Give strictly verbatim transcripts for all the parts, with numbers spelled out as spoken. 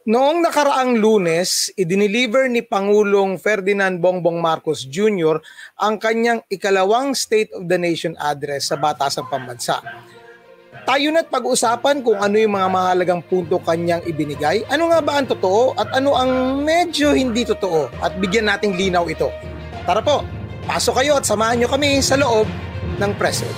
Noong nakaraang Lunes, idiniliver ni Pangulong Ferdinand Bongbong Marcos Junior ang kanyang ikalawang State of the Nation address sa Batasang Pambansa. Tayo na't pag-usapan kung ano yung mga mahalagang punto kanyang ibinigay, ano nga ba ang totoo at ano ang medyo hindi totoo, at bigyan nating linaw ito. Tara po, pasok kayo at samahan nyo kami sa loob ng Press Room.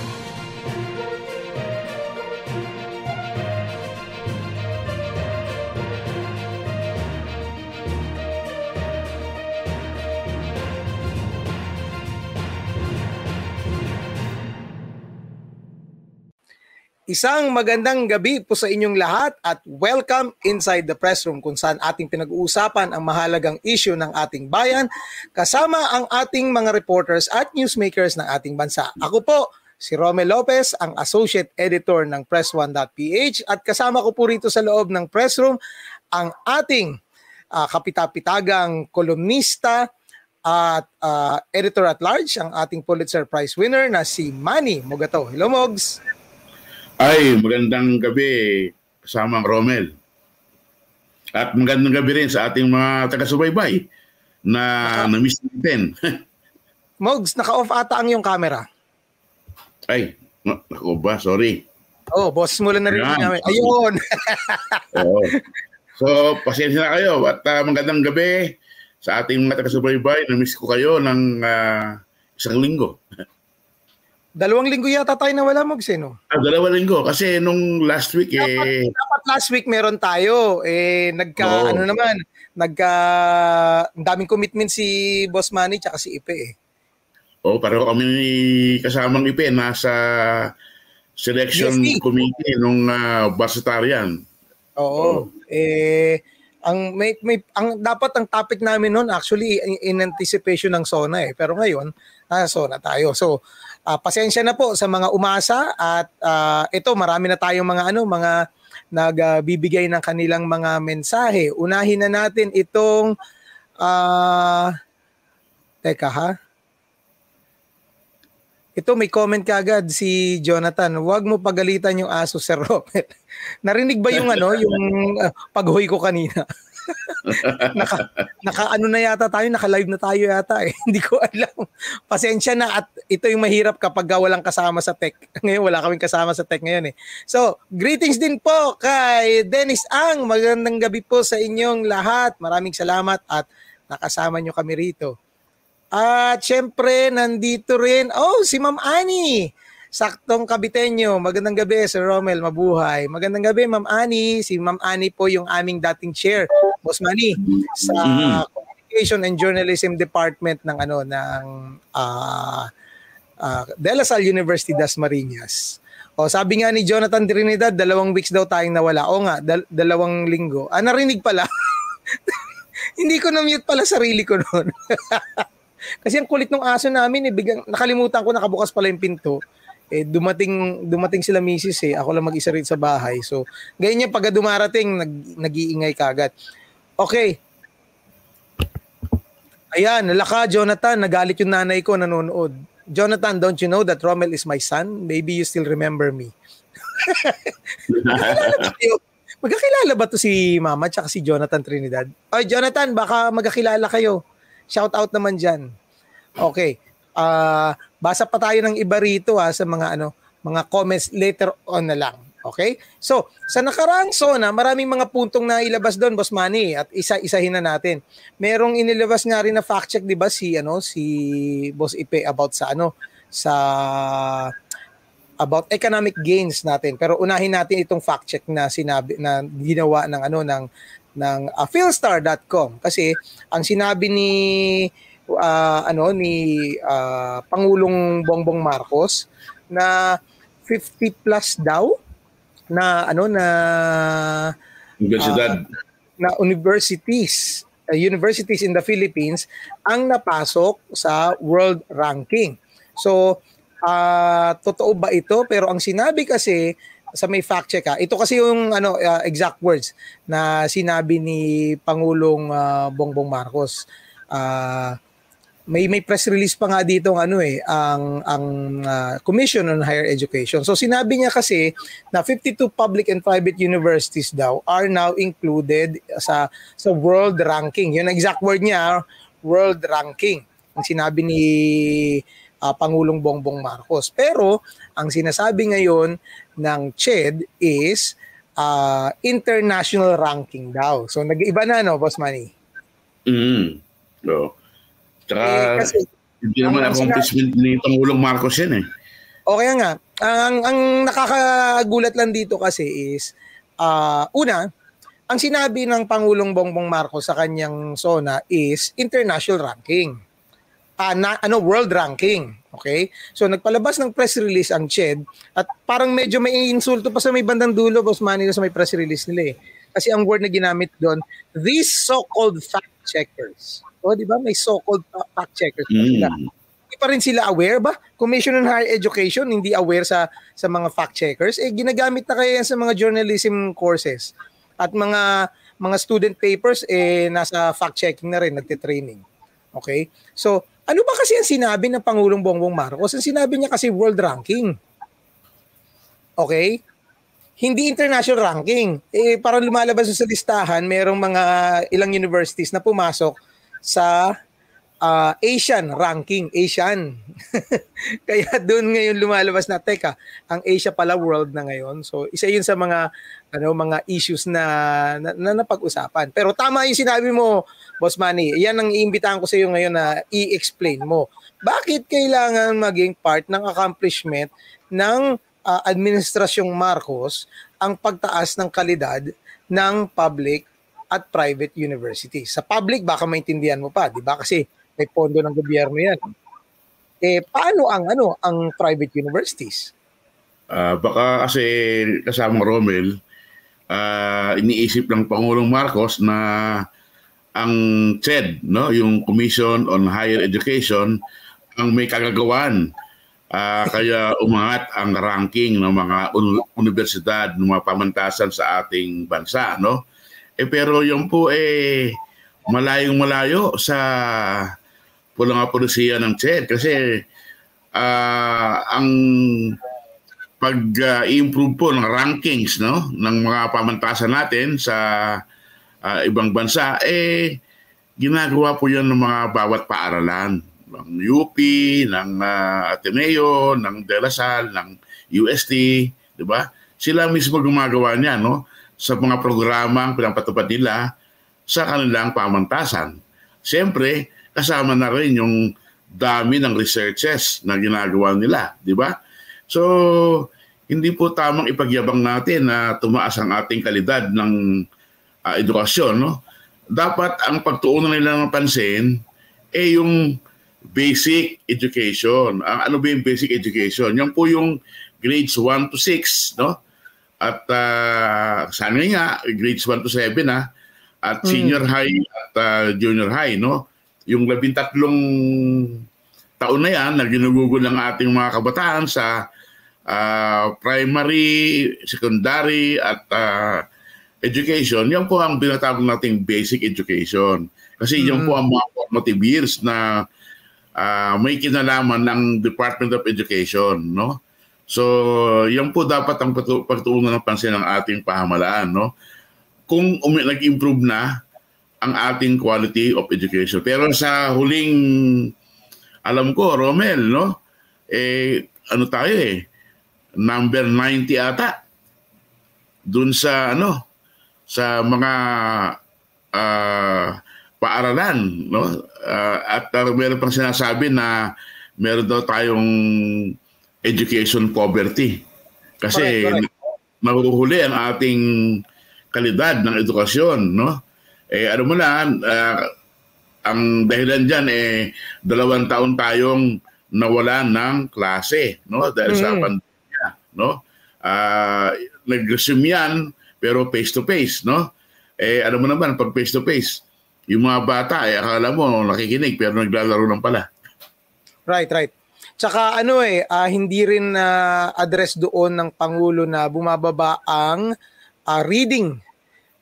Isang magandang gabi po sa inyong lahat at welcome inside the press room kung saan ating pinag-uusapan ang mahalagang issue ng ating bayan kasama ang ating mga reporters at newsmakers ng ating bansa. Ako po, si Romel Lopez, ang Associate Editor ng press one dot p h at kasama ko po rito sa loob ng press room ang ating uh, kapitapitagang kolumnista at uh, editor at large, ang ating Pulitzer Prize winner na si Manny Mogato. Hello, Mogs! Ay, magandang gabi kasama ang Romel. At magandang gabi rin sa ating mga taga-subaybay na uh, na-miss natin. Mogs, naka-off ata ang iyong camera. Ay, ako ba? Sorry. Oh, boss mo lang na rin namin. Ayun! Oo. So, pasensya na kayo. At uh, magandang gabi sa ating mga taga-subaybay. Na-miss ko kayo ng uh, isang linggo. Dalawang linggo yata tayo nawala, Mogs, eh, no? Ah, dalawang linggo. Kasi nung last week, dapat, eh... Dapat last week meron tayo. Eh, nagka, oh. ano naman, nagka... Ang daming commitment si Boss Manny tsaka si Ipe, eh. Oo, oh, pareho kami kasamang Ipe. Nasa selection yes, committee nung uh, Barsitarian. Oo. Oh. Eh... Ang may, may ang dapat ang topic namin noon actually in, in anticipation ng SONA, eh. Pero ngayon, nasa SONA tayo. So, uh, pasensya na po sa mga umasa at uh, ito marami na tayong mga ano, mga nagbibigay uh, ng kanilang mga mensahe. Unahin na natin itong uh, teka ha. Ito may comment kaagad si Jonathan. Huwag mo pagalitan yung aso, Sir Robert. Narinig ba yung ano, yung uh, paghoy ko kanina? naka, naka ano na yata tayo, naka-live na tayo yata eh. Hindi ko alam. Pasensya na at ito yung mahirap kapag walang kasama sa tech. Ngayon wala kaming kasama sa tech ngayon eh. So, greetings din po kay Dennis Ang. Magandang gabi po sa inyong lahat. Maraming salamat at nakasama nyo kami rito. At syempre, nandito rin, oh, si Ma'am Annie. Saktong Kabitenyo. Magandang gabi, Sir Romel. Mabuhay. Magandang gabi, Ma'am Annie. Si Ma'am Annie po yung aming dating chair, Boss Manny, sa mm-hmm. Communication and Journalism Department ng ano ng uh, uh, De La Salle University Dasmariñas. O, sabi nga ni Jonathan Trinidad, dalawang weeks daw tayong nawala. O nga, dal- dalawang linggo. Ah, narinig pala. Hindi ko na-mute pala sarili ko noon. Kasi ang kulit ng aso namin, eh, biglang nakalimutan ko, nakabukas pala yung pinto. Eh, dumating, dumating sila misis eh. Ako lang mag-isa rin sa bahay. So, ganyan pag dumarating, nag, nag-iingay kagad. Okay. Ayan, nalaka, Jonathan. Nagalit yung nanay ko, nanonood. Jonathan, don't you know that Romel is my son? Maybe you still remember me. Magkakilala ba to si Mama tsaka si Jonathan Trinidad? Ay, Jonathan, baka magkakilala kayo. Shout out naman dyan. Okay. Uh, basa pa tayo ng iba rito ha, sa mga ano, mga comments later on na lang. Okay? So, sa nakaraang SONA, maraming mga puntong na ilabas doon, Boss Manny, at isa-isahin na natin. Merong inilabas nga rin na fact check, 'di ba, si ano, si Boss Ipe about sa ano, sa about economic gains natin. Pero unahin natin itong fact check na sinabi na ginawa ng ano ng ng uh, philstar dot com kasi ang sinabi ni uh, ano ni uh, Pangulong Bongbong Marcos na fifty plus daw na ano na universidad uh, na universities uh, universities in the Philippines ang napasok sa world ranking. So uh, totoo ba ito? Pero ang sinabi kasi sa may fact check ha. Ito kasi yung ano uh, exact words na sinabi ni Pangulong uh, Bongbong Marcos. Uh, may may press release pa nga dito ng ano eh ang ang uh, Commission on Higher Education. So sinabi niya kasi na fifty-two public and private universities daw are now included sa sa world ranking. Yun ang exact word niya, world ranking. Ang sinabi ni uh, Pangulong Bongbong Marcos. Pero ang sinasabi ngayon ng C H E D is uh, international ranking daw. So nag-iba na no, Boss Manny? Mm. So, tsaka, eh, kasi, hindi naman accomplishment ni Pangulong Marcos yan eh. O kaya nga, ang, ang nakakagulat lang dito kasi is, uh, una, ang sinabi ng Pangulong Bongbong Marcos sa kanyang SONA is international ranking. Uh, na, ano, world ranking. Okay? So, nagpalabas ng press release ang C H E D at parang medyo may insulto pa sa may bandang dulo, Boss Manny, sa may press release nila eh. Kasi ang word na ginamit doon, these so-called fact checkers. O, di ba? May so-called fact checkers pa sila. Mm. Hindi pa rin sila aware ba? Commission on Higher Education, hindi aware sa sa mga fact checkers. Eh, ginagamit na kaya yan sa mga journalism courses. At mga mga student papers, eh, nasa fact checking na rin, nagtitraining. Okay? So, ano ba kasi ang sinabi ng Pangulong Bongbong Marcos? Ang sinabi niya kasi world ranking. Okay? Hindi international ranking. Eh, parang lumalabas sa listahan, merong mga ilang universities na pumasok sa uh, Asian ranking. Asian. Kaya doon ngayon lumalabas na, teka, ang Asia pala world na ngayon. So, isa yun sa mga ano mga issues na, na, na napag-usapan. Pero tama yung sinabi mo, Boss Manny. Yan ang iimbitahan ko sa iyo ngayon na i-explain mo. Bakit kailangan maging part ng accomplishment ng Uh, Administrasyong Marcos ang pagtaas ng kalidad ng public at private universities. Sa public, baka maintindihan mo pa, di ba? Kasi may pondo ng gobyerno yan. Eh, paano ang ano ang private universities? Uh, baka kasi kasama Romel, uh, iniisip ng Pangulong Marcos na ang C H E D, no, yung Commission on Higher Education, ang may kagagawan. Uh, kaya umangat ang ranking ng mga un- universidad, ng mga pamantasan sa ating bansa, no? Eh pero yung po eh malayong malayo sa pulang polisiya ng C H E D kasi uh, ang pag-improve po ng rankings, no, ng mga pamantasan natin sa uh, ibang bansa eh ginagawa po 'yan ng mga bawat paaralan. Ng U P, ng uh, Ateneo, ng De La Salle, ng U S T, di ba? Sila mismo gumagawa niya, no? Sa mga programang pinapatupad nila sa kanilang pamantasan. Siyempre, kasama na rin yung dami ng researches na ginagawa nila, di ba? So, hindi po tamang ipagyabang natin na tumaas ang ating kalidad ng uh, edukasyon, no? Dapat ang pagtuunan nila ng pansin eh yung basic education. Ang ano ba yung basic education? Yan po yung grades one to six, no? At uh, sana nga, grades one to seven, ha? At senior mm. high at uh, junior high, no? Yung labintatlong taon na yan na ginugugol ng ating mga kabataan sa uh, primary, secondary, at uh, education, yan po ang binatawag nating basic education. Kasi mm. yan po ang mga formative years na Uh, may kinalaman ng Department of Education, no? So, yan po dapat ang patu- pagtuunan ng pansin ng ating pamahalaan, no? Kung um, nag-improve na ang ating quality of education. Pero sa huling, alam ko, Romel, no? Eh, ano tayo eh? Number ninety ata. Dun sa, ano, sa mga uh, paaralan, no? Uh, at uh, meron pang sinasabi na meron daw tayong education poverty. Kasi correct, correct. Nahuhuli ang ating kalidad ng edukasyon, no? Eh ano mo na, uh, ang dahilan diyan eh dalawang taon tayong nawalan ng klase, no? Dahil mm. sa pandemya, no? Uh, nag-resume yan pero face to face, no? Eh ano mo naman pag face to face, yung mga bata, eh, akala mo nakikinig pero naglalaro lang pala. Right, right. Tsaka ano eh, uh, hindi rin na uh, address doon ng Pangulo na bumababa ang uh, reading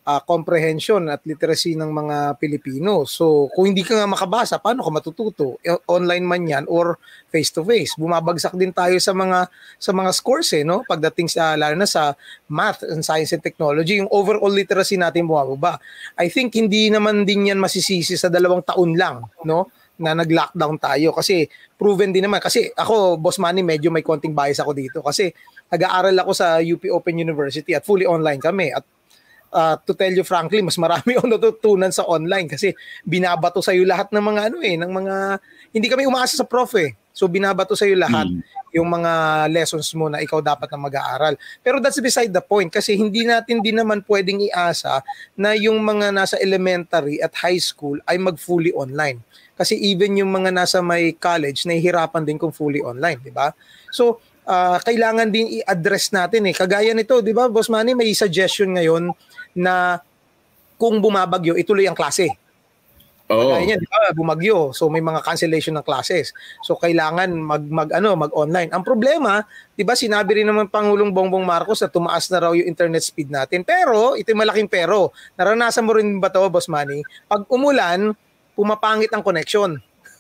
uh, comprehension at literacy ng mga Pilipino. So kung hindi ka nga makabasa, paano ka matututo? Online man yan or face-to-face. Bumabagsak din tayo sa mga sa mga scores eh, no? Pagdating sa lalo na sa math and science and technology, yung overall literacy natin bumababa. I think hindi naman din yan masisisi sa dalawang taon lang, no? Na nag-lockdown tayo kasi proven din naman. Kasi ako, Boss Manny, medyo may konting bias ako dito kasi nag-aaral ako sa U P Open University at fully online kami. At uh, to tell you frankly, mas marami akong natutunan sa online kasi binabato sa iyo lahat ng mga ano eh, ng mga hindi kami umaasa sa prof eh. So binabato sa iyo lahat mm. yung mga lessons mo na ikaw dapat na mag-aaral. Pero that's beside the point kasi hindi natin din naman pwedeng iasa na yung mga nasa elementary at high school ay mag-fully online. Kasi even yung mga nasa may college, nahihirapan din kung fully online, di ba? So, uh, kailangan din i-address natin eh. Kagaya nito, di ba, Boss Manny, may suggestion ngayon na kung bumabagyo, ituloy ang klase. Oo. Kaya niya, di ba, bumagyo. So may mga cancellation ng classes. So kailangan mag mag ano, mag-online. Ang problema, di ba, sinabi rin naman Pangulong Bongbong Marcos na tumaas na raw yung internet speed natin. Pero ito yung malaking pero. Naranasan mo rin ba 'to, Boss Manny? Pag umulan, pumapangit ang connection.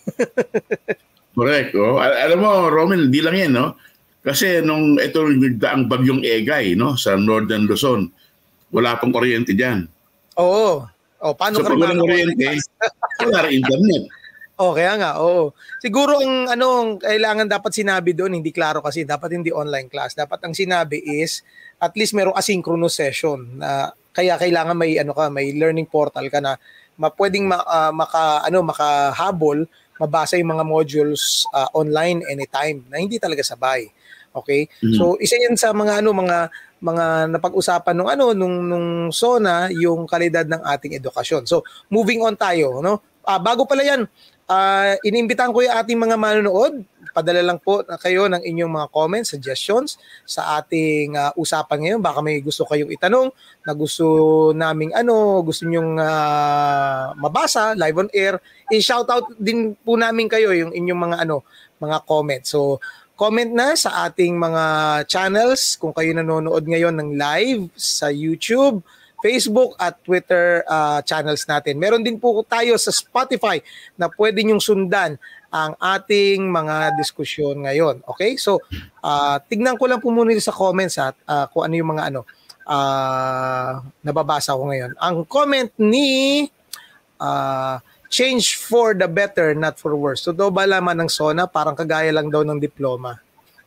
Correct. Oh. Al- alam mo, Romel, hindi lang yan, no? Kasi nung ito ang bagyong Egay, no, sa Northern Luzon, wala pang kuryente diyan. Oo. Oh, paano so, ka walang kuryente, wala rin internet. Oh, kaya nga, oo. Siguro ang ano, kailangan dapat sinabi doon, hindi klaro kasi dapat hindi online class. Dapat ang sinabi is at least merong asynchronous session na kaya kailangan may ano ka, may learning portal ka na ma pwedeng ma, uh, maka ano makahabol, mabasa yung mga modules uh, online anytime na hindi talaga sabay. Okay? Mm-hmm. So isa 'yan sa mga ano mga mga napag-usapan nung ano nung nung SONA yung kalidad ng ating edukasyon. So moving on tayo, no? Ah, bago pala 'yan, uh, inimbitahan ko yung ating mga manonood. Padala lang po na kayo ng inyong mga comments, suggestions sa ating uh, usapan ngayon. Baka may gusto kayong itanong na gusto naming ano, gusto nyong uh, mabasa live on air. I-shout out din po namin kayo yung inyong mga ano, mga comments. So, comment na sa ating mga channels kung kayo nanonood ngayon ng live sa YouTube, Facebook at Twitter uh, channels natin. Meron din po tayo sa Spotify na pwede nyong sundan ang ating mga diskusyon ngayon. Okay? So, uh, tignan ko lang po muna sa comments at uh, kung ano yung mga ano uh, nababasa ko ngayon. Ang comment ni uh, change for the better, not for worse. So, daw ba laman ng SONA, parang kagaya lang daw ng diploma.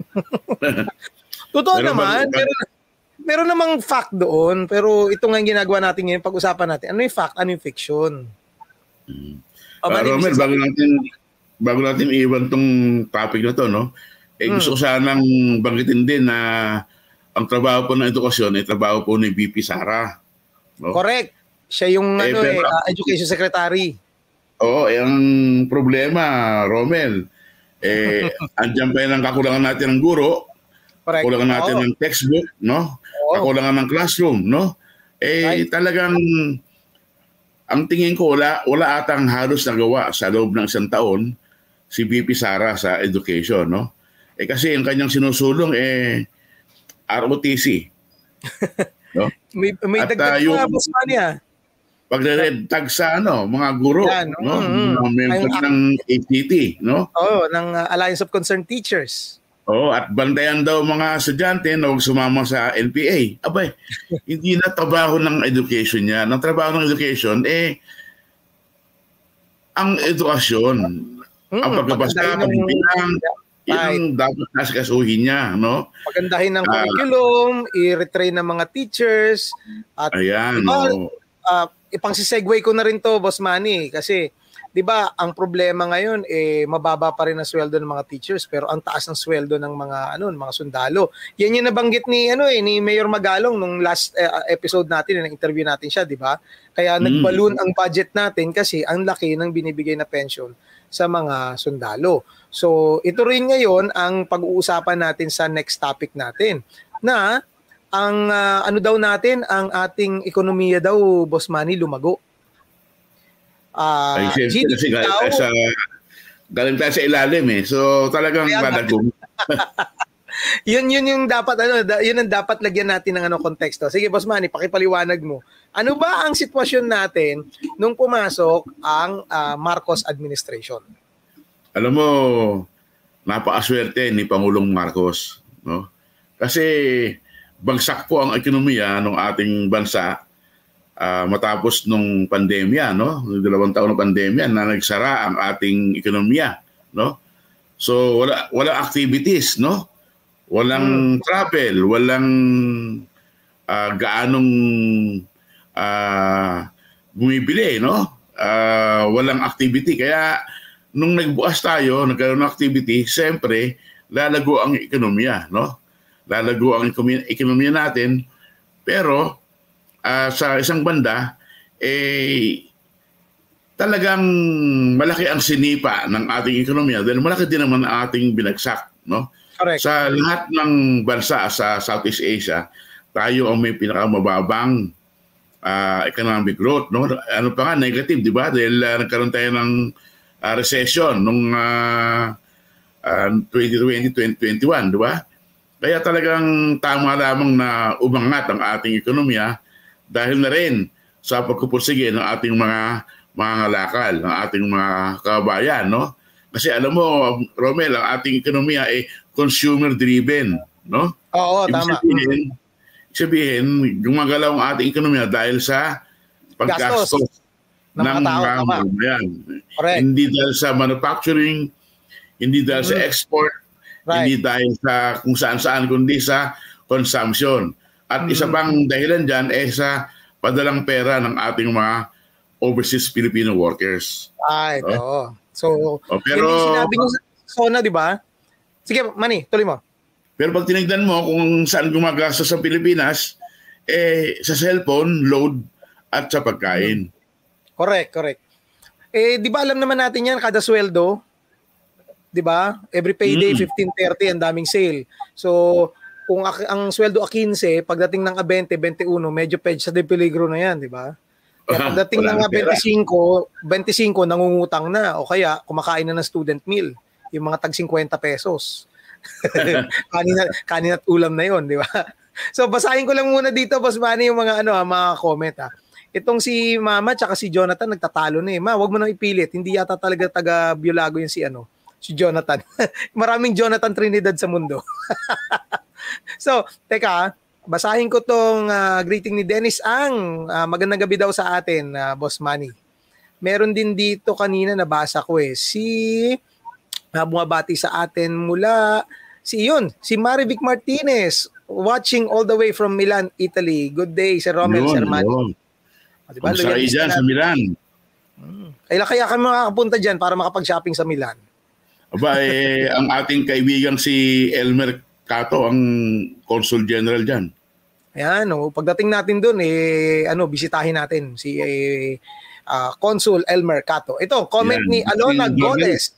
Totoo pero naman, pero meron namang fact doon, pero ito nga yung ginagawa natin ngayon, pag-usapan natin, ano yung fact, ano yung fiction? Hmm. Uh, Romel, bago natin, bago natin iwan tong topic na to, no? Eh, hmm. gusto ko sanang banggitin din na ang trabaho po ng edukasyon ay trabaho po ni V P Sara. No? Correct. Siya yung eh, ano, pero, eh, uh, Education Secretary. Oo, eh, ang problema, Romel, eh, andyan pa yun ang kakulangan natin ng guro, Correct. Kakulangan natin oh. ng textbook, no? Oh. Kakulangan ng classroom, no? Eh, right. Talagang, ang tingin ko, wala, wala atang halos nagawa sa loob ng isang taon si V P Sara sa education, no? Eh, kasi ang kanyang sinusulong, eh, R O T C. No? may may At, dagdag uh, yung, pa, Boss Manny, ah. Pagre-red tag sa ano, mga guro, Yan, no? Mm-hmm. Members ng A C T, no? Oo, oh, ng uh, Alliance of Concerned Teachers. Oo, at bantayan daw mga estudyante na huwag sumama sa N P A. Abay, hindi na trabaho ng education niya. Ang trabaho ng education, eh, ang edukasyon, mm, ang pagbabasa, pagbibilang, yun ang dapat nasikasuhin niya, no? Pagandahin ng uh, curriculum, i-retrain ng mga teachers, at ayan, diba, no. uh, ipang-segue ko na rin to, Boss Manny, kasi di ba, ang problema ngayon eh mababa pa rin ang sweldo ng mga teachers pero ang taas ng sweldo ng mga ano, ng mga sundalo. Yan yung nabanggit ni ano eh ni Mayor Magalong nung last uh, episode natin, ng interview natin siya, di ba? Kaya mm. nag-balloon ang budget natin kasi ang laki ng binibigay na pension sa mga sundalo. So, ito rin ngayon ang pag-uusapan natin sa next topic natin na ang uh, ano daw natin, ang ating ekonomiya daw, Boss Manny, lumago. Uh, Ay, G D P kasi daw, sa, galing tayo sa ilalim eh. So talagang madagong. yun yun yung dapat ano, da, yun ang dapat lagyan natin ng ano konteksto. Sige, Boss Manny, pakipaliwanag mo. Ano ba ang sitwasyon natin nung pumasok ang uh, Marcos administration? Alam mo, napakaswerte ni Pangulong Marcos, no? Kasi bagsak po ang ekonomiya ng ating bansa uh, matapos nung pandemya, no? Dalawang taon ng pandemya na nagsara ang ating ekonomiya, no? So wala wala activities, no? Walang hmm. travel, walang uh, gaanong uh, bumibili, no? Uh, walang activity. Kaya nung nagbukas tayo, nagkaroon ng activity, siyempre lalago ang ekonomiya, no? Lalago ang ekonomiya natin. Pero uh, sa isang banda, eh talagang malaki ang sinipa ng ating ekonomiya dahil malaki din naman ang ating binagsak, no? Correct. Sa lahat ng bansa sa Southeast Asia, tayo ang may pinakamababang uh, economic growth, no? Ano pa nga, negative, di ba? Dahil uh, nagkaroon tayo ng uh, recession nung uh, uh, twenty twenty, twenty twenty-one, di ba? Kaya talagang tama lamang na umangat ang ating ekonomiya dahil na rin sa pagpupursige ng ating mga mga ngalakal, ng ating mga kababayan, no? Kasi alam mo, Romel, ang ating ekonomiya ay consumer-driven, no? Oo, ibig tama. Sabihin, sabihin, gumagalaw ang ating ekonomiya dahil sa paggastos ng mga kababayan. Hindi dahil sa manufacturing, hindi dahil mm-hmm. sa export, right. Hindi dahil sa kung saan-saan, kundi sa consumption. At mm-hmm. isa pang dahilan dyan ay sa padalang pera ng ating mga overseas Filipino workers. Ah, ito. Oh. So, oh, pero, yun yung sinabi ko sa SONA, di ba? Sige, Manny, tuloy mo. Pero pag tinignan mo kung saan gumagastos sa Pilipinas, eh, sa cellphone, load, at sa pagkain. Correct, correct. Eh, di ba alam naman natin yan, kada sweldo, di ba? Every payday, mm. fifteen thirty, ang daming sale. So, kung ang sweldo a fifteen, pagdating ng a twenty, twenty-one, medyo page sa de peligro na yan, di ba? Kaya pagdating ng twenty-five, twenty-five, nangungutang na o kaya kumakain na ng student meal, yung mga tag fifty pesos. kanina, kanina at ulam na yon, di ba? So basahin ko lang muna dito, Boss Manny, yung mga ano, mga comment ha. Itong si Mama tsaka si Jonathan nagtatalo na eh. Ma, wag mo nang ipilit. Hindi yata talaga taga Biolago yung si ano, si Jonathan. Maraming Jonathan Trinidad sa mundo. So, teka, basahin ko tong uh, greeting ni Dennis Ang. Uh, magandang gabi daw sa atin, uh, Boss Manny. Meron din dito kanina nabasa ko eh. Si uh, bumabati sa atin mula si yun, si Marivic Martinez, watching all the way from Milan, Italy. Good day, Sir Romel, Sir Manny. Diba? Kung sa'yo dyan sa Milan. Hmm. Kailan kaya kami makakapunta dyan para makapag-shopping sa Milan? Aba, eh, ang ating kaibigan si Elmer Cato, ang Consul General dyan. Ayan, no, pagdating natin doon, eh, ano, bisitahin natin si eh, uh, Consul Elmer Cato. Ito, comment Yan. ni Alona Goles.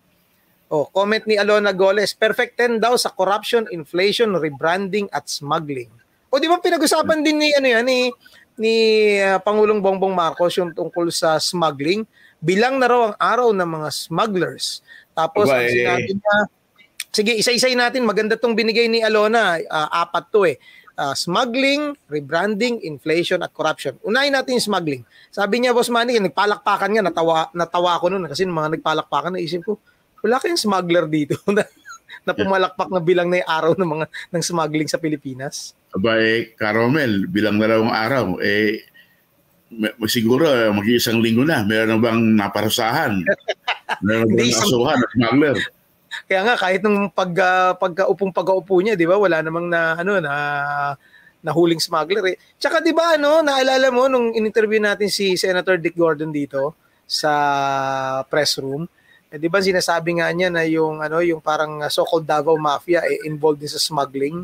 Oh, comment ni Alona Goles, perfect ten daw sa corruption, inflation, rebranding at smuggling. O di ba pinag-usapan din ni ano yan ni ni uh, Pangulong Bongbong Marcos yung tungkol sa smuggling, bilang na raw ang araw ng mga smugglers. Tapos ang sinabi niya, sige, isa-isay natin, maganda tong binigay ni Alona, uh, apat to eh. Uh, smuggling, rebranding, inflation at corruption. Unahin natin yung smuggling. Sabi niya, Boss Manny, nagpalakpakan nga, natawa, natawa ako noon kasi mga nagpalakpakan, naisip ko, wala kayong smuggler dito na, na pumalakpak na bilang na yung araw ng mga ng smuggling sa Pilipinas. Aba eh, Caromel, bilang dalawang araw, eh, siguro mag-iisang linggo na, meron na bang naparusahan? Meron na bang nasuhan at smuggler? Kaya nga, kahit nung pag, uh, pagkaupong pag-aupo niya, di ba, wala namang na, ano, na, nahuling smuggler eh. Tsaka di ba, ano, naalala mo, nung in-interview natin si Senator Dick Gordon dito sa press room, eh, di ba sinasabi nga niya na yung, ano, yung parang so-called Davao Mafia eh, involved din sa smuggling?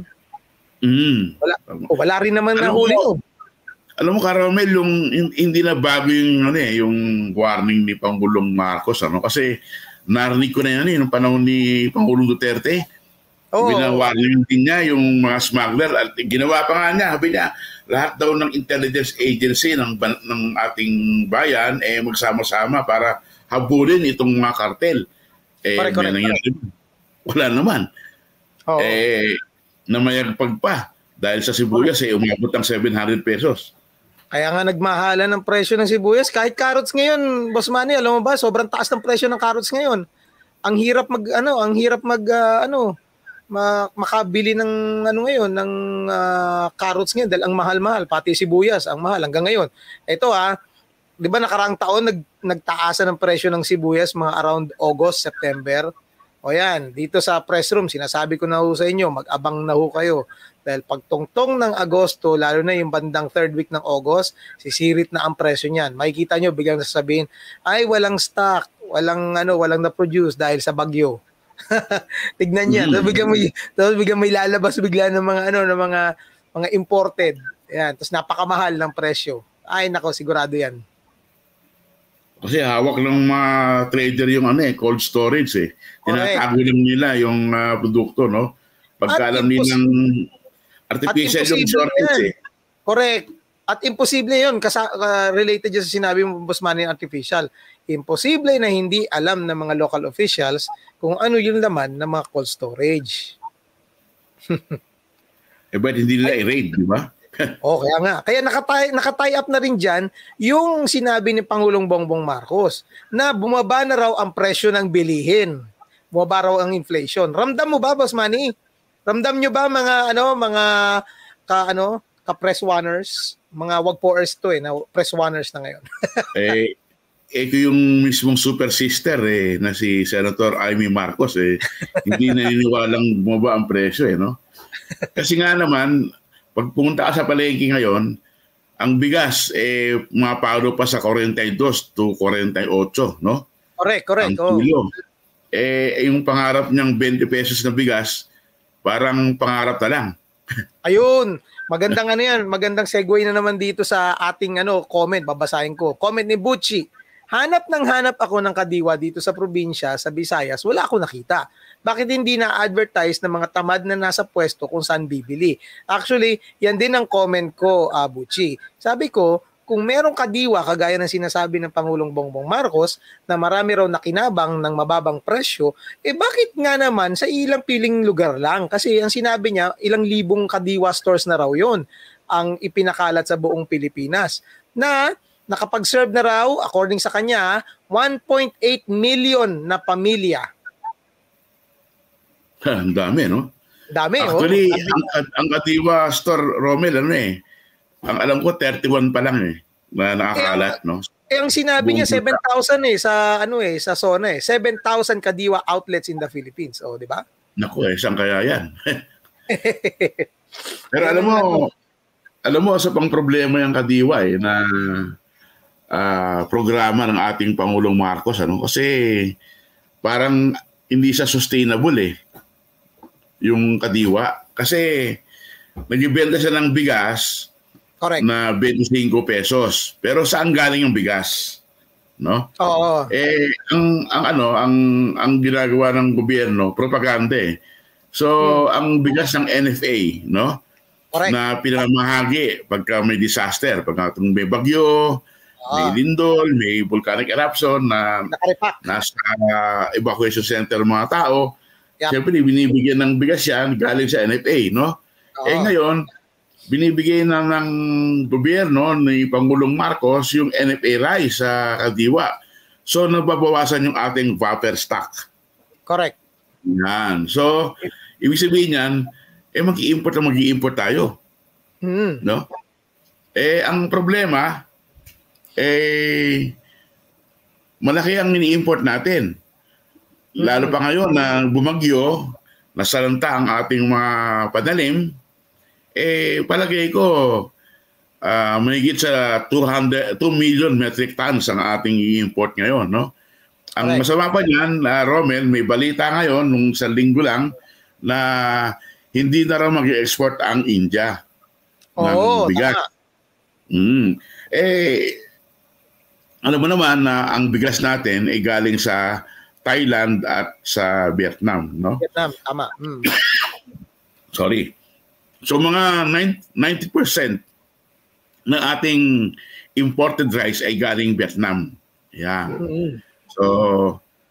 Mm. Wala, oh, wala rin naman na huli mo. Alam mo, Caramel, yung hindi na bago yung ano eh, yung warning ni Pangulong Marcos, ano, kasi narinig ko na yan eh nung panahon ni Pangulong Duterte. Oh. Binawarning din niya yung mga smuggler at ginawa pa nga niya, sabi niya, lahat daw ng intelligence agency ng ng ating bayan eh magsama-sama para habulin itong mga kartel. Eh, correct, correct, correct. Wala naman. Oo. Eh, namayagpag pa. Dahil sa sibuyas, eh, umabot ng seven hundred pesos. Kaya nga nagmahalan ng presyo ng sibuyas. Kahit carrots ngayon, Boss Manny, alam mo ba, sobrang taas ng presyo ng carrots ngayon. Ang hirap mag, ano, ang hirap mag, uh, ano, ma- makabili ng, ano ngayon, ng uh, carrots ngayon dahil ang mahal-mahal. Pati sibuyas, ang mahal hanggang ngayon. Ito ah, di ba nakaraang taon, nag, nagtaasan ng presyo ng sibuyas mga around August, September. O yan, dito sa press room, sinasabi ko na ho sa inyo, mag-abang na ho kayo. Dahil pagtungtong ng Agosto, lalo na yung bandang third week ng August, sisirit na ang presyo niyan. Makikita nyo, biglang sasabihin, ay walang stock, walang ano, walang na-produce dahil sa bagyo. Tignan niya, tapos biglang may tapos biglang may lalabas bigla ng mga ano, ng mga mga imported. Yan, tapos napakamahal ng presyo. Ay nako, sigurado 'yan. Kasi hawak ng mga trader yung ano eh, cold storage eh. Tinatago lang nila yung uh, produkto, no? Pagka alam nilang artificial yung shortage eh. Correct. At imposible yun, kasi uh, related dyan sa sinabi mo, Boss Manny, artificial. Imposible na hindi alam ng mga local officials kung ano yung laman ng mga cold storage. Eh, ba't hindi nila i-raid, di ba? O, kaya nga. Kaya nakatay, nakatay up na rin dyan yung sinabi ni Pangulong Bongbong Marcos na bumaba na raw ang presyo ng bilihin. Bumaba raw ang inflation. Ramdam mo ba, Boss Manny? Ramdam nyo ba mga ano mga ka ano ka press oneers, mga wag poers to eh, na press oneers na ngayon. eh ito yung mismong super sister eh na si Senator Amy Marcos eh hindi naniniwalang bumaba ang presyo eh, no? Kasi nga naman pag pumunta ka sa palengke ngayon, ang bigas eh mapalo pa sa forty-two to forty-eight, no? Correct, correct. Ang kilo. Oh. Eh yung pangarap niyang twenty pesos na bigas parang pangarap na lang. Ayun, magandang ano yan, magandang segue na naman dito sa ating ano comment, babasahin ko. Comment ni Butchie. Hanap ng hanap ako ng kadiwa dito sa probinsya, sa Visayas, wala ako nakita. Bakit hindi na-advertise ng mga tamad na nasa pwesto kung saan bibili? Actually, yan din ang comment ko, uh, Butchie. Sabi ko, kung merong kadiwa, kagaya ng sinasabi ng Pangulong Bongbong Marcos, na marami raw nakinabang ng mababang presyo, eh bakit nga naman sa ilang piling lugar lang? Kasi ang sinabi niya, ilang libong kadiwa stores na raw yon ang ipinakalat sa buong Pilipinas. Na nakapag-serve na raw, according sa kanya, one point eight million na pamilya. Ha, ang dami, no? Dami, Actually, oh. ang, ang kadiwa store, Romel, ano eh, ang alam ko thirty-one pa lang eh na nakakalat, eh, no? Eh ang sinabi niya seven thousand eh sa ano eh sa zona eh. seven thousand kadiwa outlets in the Philippines. Oh, di ba? Naku, eh saan kaya 'yan? Pero alam mo, alam mo sa pang problema yung kadiwa eh na uh, programa ng ating Pangulong Marcos, ano? Kasi parang hindi siya sustainable eh yung kadiwa kasi nagbebenta siya ng bigas. Correct. Na twenty-five pesos. Pero saan galing yung bigas? No? Oo. Eh ang ang ano, ang ang ginagawa ng gobyerno, propaganda eh. So, hmm. ang bigas ng N F A, no? Correct. Na pinamahagi pagka may disaster, pagka may bagyo, ah. may lindol, may volcanic eruption na Nakaripak. nasa uh, evacuation center ng mga tao. Yep. Siyempre, binibigyan ng bigas yan galing sa N F A, no? Oh. Eh ngayon, binibigay na ng gobyerno ni Pangulong Marcos yung N F A rice sa kadiwa. So, nababawasan yung ating buffer stock. Correct. Yan. So, ibig sabihin yan, eh mag-i-import na mag-i-import tayo. Mm. No? Eh, ang problema, eh, malaki ang ini-import natin. Lalo pa ngayon na bumagyo, nasalanta ang ating mga pananim, eh palagay ko uh, mahigit sa two million metric tons ang ating i-import ngayon, no? Ang right. Masama pa niyan, uh, Romel, may balita ngayon nung sa linggo lang na hindi na raw mag-export ang India ng bigas. Mm. Eh alam mo naman na ang bigas natin ay galing sa Thailand at sa Vietnam, no? Vietnam, tama. Mm. Sorry. So mga ninety percent ng ating imported rice ay galing Vietnam. Yeah. Mm-hmm. So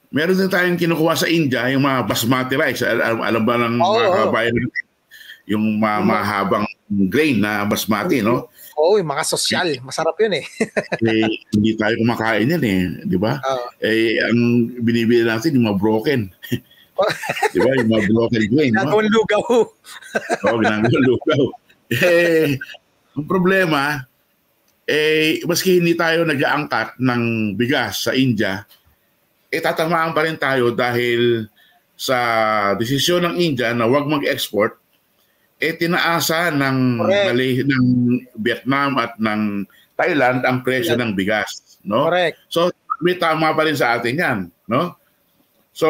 meron din tayong kinukuha sa India, yung mga basmati rice. Alam, alam ba ng Oo, mga oo. kabayan natin? Yung ma- mahabang grain na basmati, no? Oo, yung mga sosyal. Masarap yun eh. Eh, hindi tayo kumakain yan eh, di ba? Oo. Eh, ang binibili natin yung mga broken. Di ba? Yung mga broken grain, no? Ginagawang lugaw. Oo, ginagawang lugaw. Eh, ang problema, eh, maski hindi tayo nag-aangkat ng bigas sa India, eh, tatamaan pa rin tayo dahil sa desisyon ng India na huwag mag-export, eh, tinaasa ng, Mali, ng Vietnam at ng Thailand ang presyo ng bigas. No? Correct. So, may tama pa rin sa atin yan. No? So,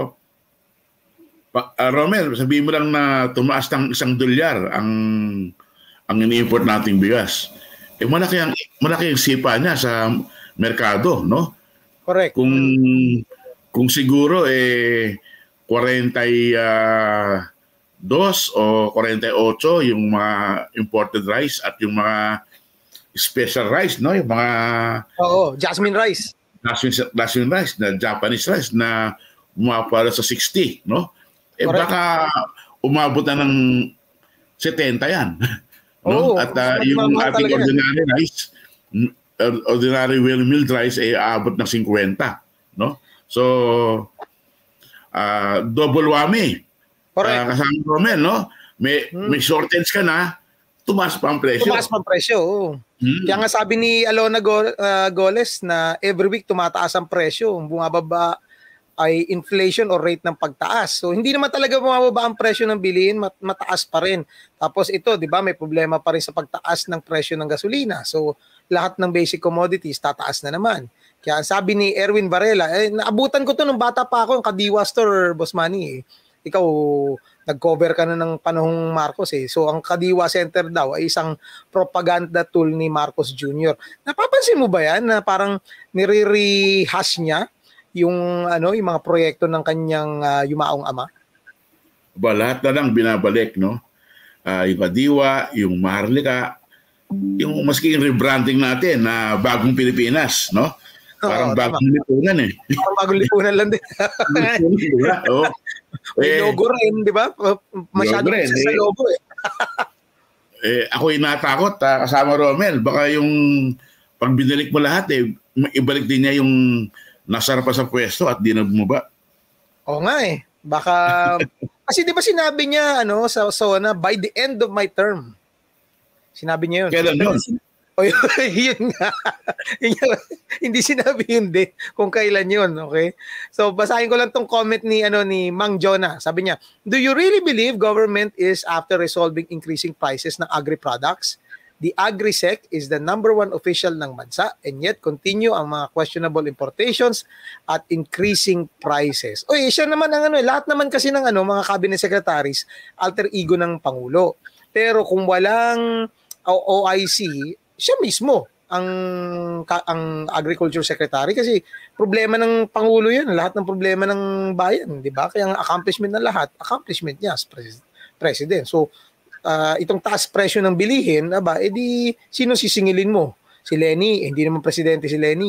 pa, uh, Romel, sabihin mo lang na tumaas ng isang dolyar ang ang ini-import nating bigas. Eh, malaki ang, malaki ang sipa niya sa merkado. No? Correct. Kung kung siguro eh forty-two o forty-eight yung mga imported rice at yung mga special rice, no, yung mga Oo, jasmine rice. Jasmine, jasmine rice na Japanese rice na umabot sa sixty, no? Eh Correct. baka umabot na ng seventy yan. No? Oo, At uh, yung ating ordinary yan. rice, ordinary well-milled rice ay eh, aabot ng fifty, no? So uh, double whammy. Correct. Uh, kasama Romel, no? May hmm. may shortage ka na, tumaas pa ang presyo. Tumaas pa ang presyo. Oo. Hmm. Kaya nga sabi ni Alona Go, uh, Goles na every week tumataas ang presyo, bumababa ay inflation or rate ng pagtaas. So hindi naman talaga bumababa ang presyo ng bilihin, mat- mataas pa rin. Tapos ito, 'di ba, may problema pa rin sa pagtaas ng presyo ng gasolina. So lahat ng basic commodities tataas na naman. Kaya sabi ni Erwin Varela, eh, naabutan ko to nung bata pa ako, yung Kadiwa Store, Boss Manny. Eh. Ikaw, nag-cover ka na ng panahong Marcos eh. So ang Kadiwa Center daw ay isang propaganda tool ni Marcos Junior Napapansin mo ba yan na parang nire-rehash niya yung ano yung mga proyekto ng kanyang uh, yumaong ama? Ba, lahat na lang binabalik, no? Uh, yung Kadiwa, yung Maharlika, yung maski yung rebranding natin na bagong Pilipinas, no? Parang oh, bagong tama. lipunan eh. Parang bagong lipunan lang din. Diba? Oh. May eh, logo rin, di ba? Masyado rin, sa eh. logo eh. eh ako'y natakot, ah, kasama Romel. Baka yung pag binalik mo lahat eh, ibalik din niya yung nasara pa sa pwesto at di na bumaba. Oo nga eh. Baka, kasi di ba sinabi niya ano, sa SONA, by the end of my term. Sinabi niya yun. Kailan yun? O yun nga. Hindi sinabi yun din kung kailan yun, okay? So basahin ko lang tong comment ni ano ni Mang Jonah. Sabi niya, "Do you really believe government is after resolving increasing prices ng agri-products? The AgriSec is the number one official ng bansa and yet continue ang mga questionable importations at increasing prices." Oy, siya naman ang ano, lahat naman kasi ng ano mga cabinet secretaries alter ego ng pangulo. Pero kung walang O I C, siya mismo ang ang agriculture secretary kasi problema ng pangulo 'yan, lahat ng problema ng bayan, 'di ba? Kaya ang accomplishment ng lahat, accomplishment niya as pres- president. So uh, itong taas presyo ng bilihin, aba, edi sino sisingilin mo? Si Lenny, eh, hindi naman presidente si Lenny.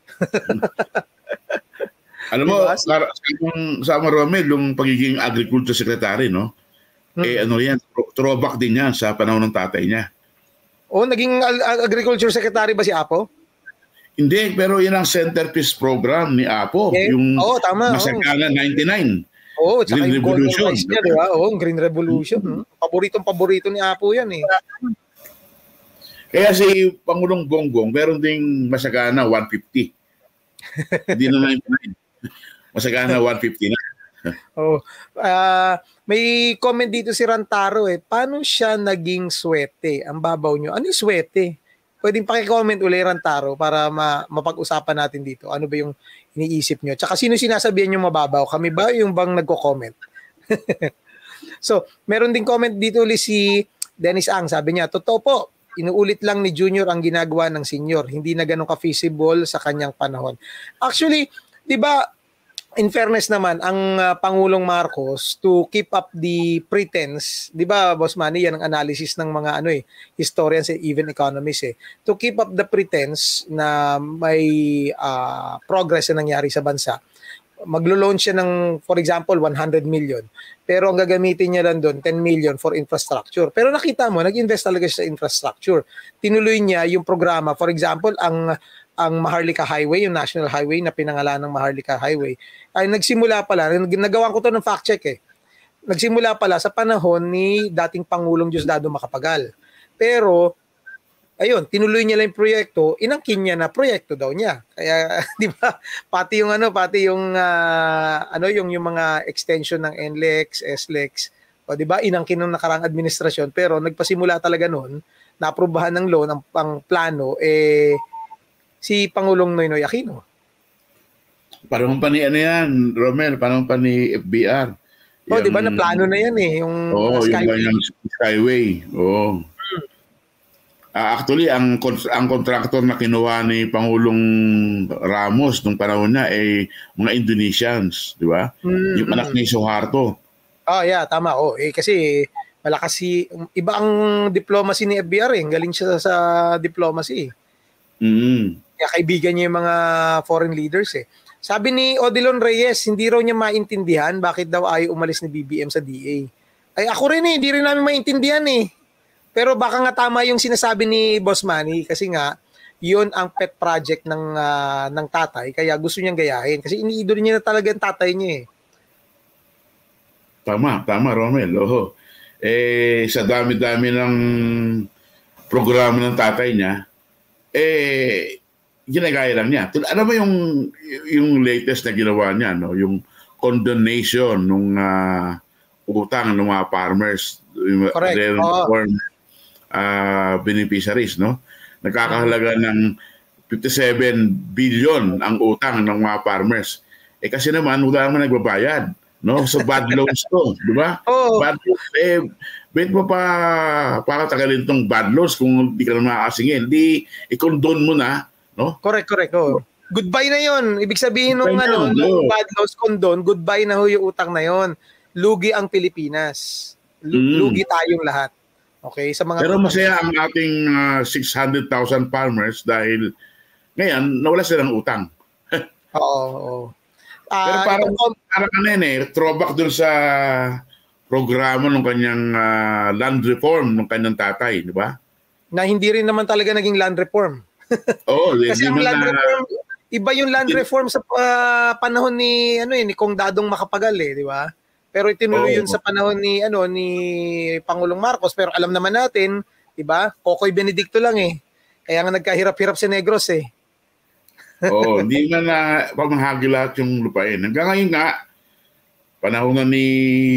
Alam mo, diba? Sa sama Romel, yung pagiging agriculture secretary, no? Hmm. Eh ano 'yan, throwback din 'yan sa panahon ng tatay niya. Oh, naging agriculture secretary ba si Apo? Hindi, pero yun ang centerpiece program ni Apo. Okay. Yung oh, tama, Masagana oh. ninety-nine. Oo, oh, tsaka Green yung Revolution. Niya, di ba? Oo, Green Revolution. Hmm. Paboritong-paborito ni Apo yan eh. Kaya si Pangulong Bongbong, meron ding Masagana one fifty. Hindi na ninety-nine. Masagana one fifty na. Oh, uh, may comment dito si Rantaro eh. Paano siya naging swerte? Ang babaw nyo. Ano yung swerte? Pwedeng paki-comment uli Rantaro para ma- mapag-usapan natin dito. Ano ba yung iniisip nyo? Tsaka sino sinasabihan nyo mababaw? Kami ba yung bang nagko-comment? So, meron din comment dito ulit si Dennis Ang. Sabi niya, totoo po, inuulit lang ni Junior ang ginagawa ng senior. Hindi na ganun ka-feasible sa kanyang panahon. Actually, di ba, in fairness naman, ang uh, Pangulong Marcos to keep up the pretense, di ba, Boss Manny, yan ang analysis ng mga ano eh, historians and even economists eh, to keep up the pretense na may uh, progress na nangyari sa bansa. maglo-launch siya ng, for example, one hundred million. Pero ang gagamitin niya lang doon, ten million for infrastructure. Pero nakita mo, nag-invest talaga siya sa infrastructure. Tinuloy niya yung programa. For example, ang ang Maharlika Highway, yung national highway na pinangalan ng Maharlika Highway, ay nagsimula pala, nagawa ko to ng fact check eh. Nagsimula pala sa panahon ni dating Pangulong Diosdado Macapagal. Pero, ayun, tinuloy niya lang yung proyekto, inangkin niya na proyekto daw niya. Kaya, di ba, pati yung ano, pati yung, uh, ano, yung, yung mga extension ng N L E X, S L E X, o di ba, inangkin ng nakarang administrasyon, pero nagpasimula talaga noon, naaprubahan ng loan, ang, ang plano, eh, si Pangulong Noynoy Aquino. Parang pa ni ano yan, Romel, parang pa ni F B R. Oh, di ba na plano na yan eh, yung oh, uh, Skyway. Yung Skyway. Oh. Hmm. Uh, actually, ang ang contractor na kinuha ni Pangulong Ramos nung panahon niya ay mga Indonesians, di ba? Hmm. Yung anak ni Suharto. Oh, yeah, tama. Oh, eh kasi malakas si iba ang diplomacy ni F B R eh, galing siya sa diplomacy. Mm. Kaya kaibigan niya yung mga foreign leaders eh. Sabi ni Odilon Reyes, hindi raw niya maintindihan bakit daw ayaw umalis ni B B M sa D A. Ay ako rin eh, hindi rin namin maintindihan eh. Pero baka nga tama yung sinasabi ni Boss Manny kasi nga yun ang pet project ng uh, ng tatay kaya gusto niyang gayahin kasi iniidolo niya na talaga ang tatay niya eh. Tama, tama Romel. Oho. Eh sa dami-dami ng programa ng tatay niya, eh ginagaya lang niya. Ano ba yung yung latest na ginawa niya, no? Yung condonation ng uh, utang ng mga farmers, correct. Reform, oh. uh, beneficiaries, no? Nagkakahalaga ng fifty-seven billion ang utang ng mga farmers. Eh kasi naman wala naman nagbabayad, no? So bad loans to, di ba? Oh. Bad loans. Eh, bet mo pa para tagalin tong bad loans kung hindi ka naman makasingil. Di i-condone mo na, no? Correct, correct. Oh. Goodbye na yon. Ibig sabihin nung ano, nung bad loans condone, goodbye na ho yung utang na yon. Lugi ang Pilipinas. Lugi mm. tayong lahat. Okay, sa mga pero masaya ang ating uh, six hundred thousand farmers dahil ngayon nawala silang utang. Oo, oo. Uh, pero parang itong, parang ano yun eh, throwback dun sa programa ng kanyang uh, land reform ng kanyang tatay, di ba? Na hindi rin naman talaga naging land reform. Oo, kasi ang land na, reform, iba yung land reform sa uh, panahon ni ano eh, ni Kong Dadong Macapagal eh, di ba? Pero itinuloy oh, yun sa panahon ni ano ni Pangulong Marcos, pero alam naman natin, 'di ba? Kokoy Benedicto lang eh. Kaya nga nagkahirap-hirap si Negros eh. Oo, oh, hindi na na pamahagi lahat yung lupain. Hanggang ngayon nga panahon na ni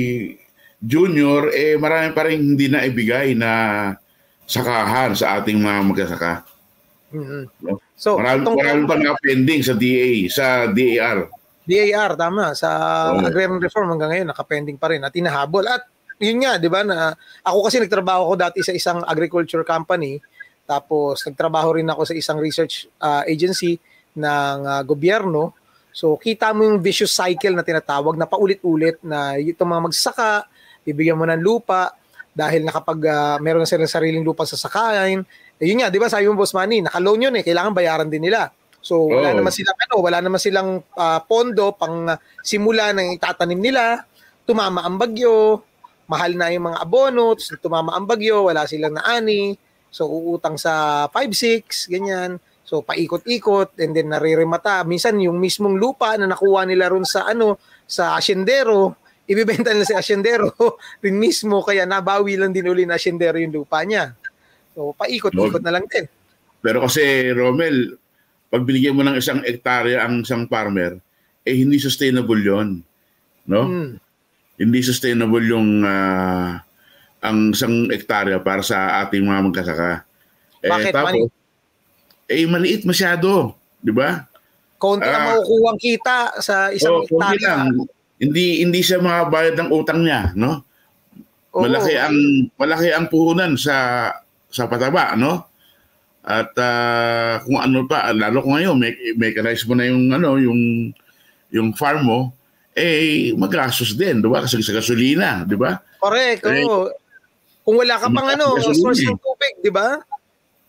Junior eh marami pa rin hindi na ibigay na sakahan sa ating mga magsasaka. Mm-hmm. No? So, marami, itong, marami pa nga pending sa D A, sa D A R. D A R, tama. Sa oh. agrarian reform hanggang ngayon, nakapending pa rin at hinahabol. At yun nga, di ba, na ako kasi nagtrabaho ko dati sa isang agriculture company, tapos nagtrabaho rin ako sa isang research uh, agency ng uh, gobyerno. So, kita mo yung vicious cycle na tinatawag na paulit-ulit na itong mga magsasaka, bibigyan mo ng lupa, dahil nakapag uh, meron na silang sariling lupa sa sakain. Eh, yun nga, di ba, sabi mo, Boss Manny, naka-loan yun eh, kailangan bayaran din nila. So wala oh. naman silang ano, wala naman silang uh, pondo pang uh, simula ng itatanim nila, tumama ang bagyo, mahal na yung mga abono, tumama ang bagyo, wala silang naani. So uutang sa five six ganyan. So paikot-ikot and then nariremata. Minsan yung mismong lupa na nakuha nila ron sa ano, sa asyendero, ibebenta nila sa asyendero rin mismo kaya nabawi lang din uli na asyendero yung lupa niya. So paikot-ikot na lang din. Pero kasi Romel, pag binigyan mo ng isang hektarya ang isang farmer, eh hindi sustainable yon, no? Mm. Hindi sustainable yung uh, ang isang hektarya para sa ating mga magkasaka. Eh, bakit? Tapos, mani- eh maliit masyado, di ba? Konti uh, ang makukuha kita sa isang oh, hektarya. Hindi hindi siya makabayad ng utang niya, no? Oh. Malaki ang malaki ang puhunan sa sa pataba, no? At uh, kung ano pa, lalo kung ngayon, make, mechanize mo na yung, ano, yung, yung farm mo, eh, magastos din, di ba? Kasi sa gasolina, di ba? Correct, eh, oo. Kung wala ka pang ano, source ng tubig, di ba?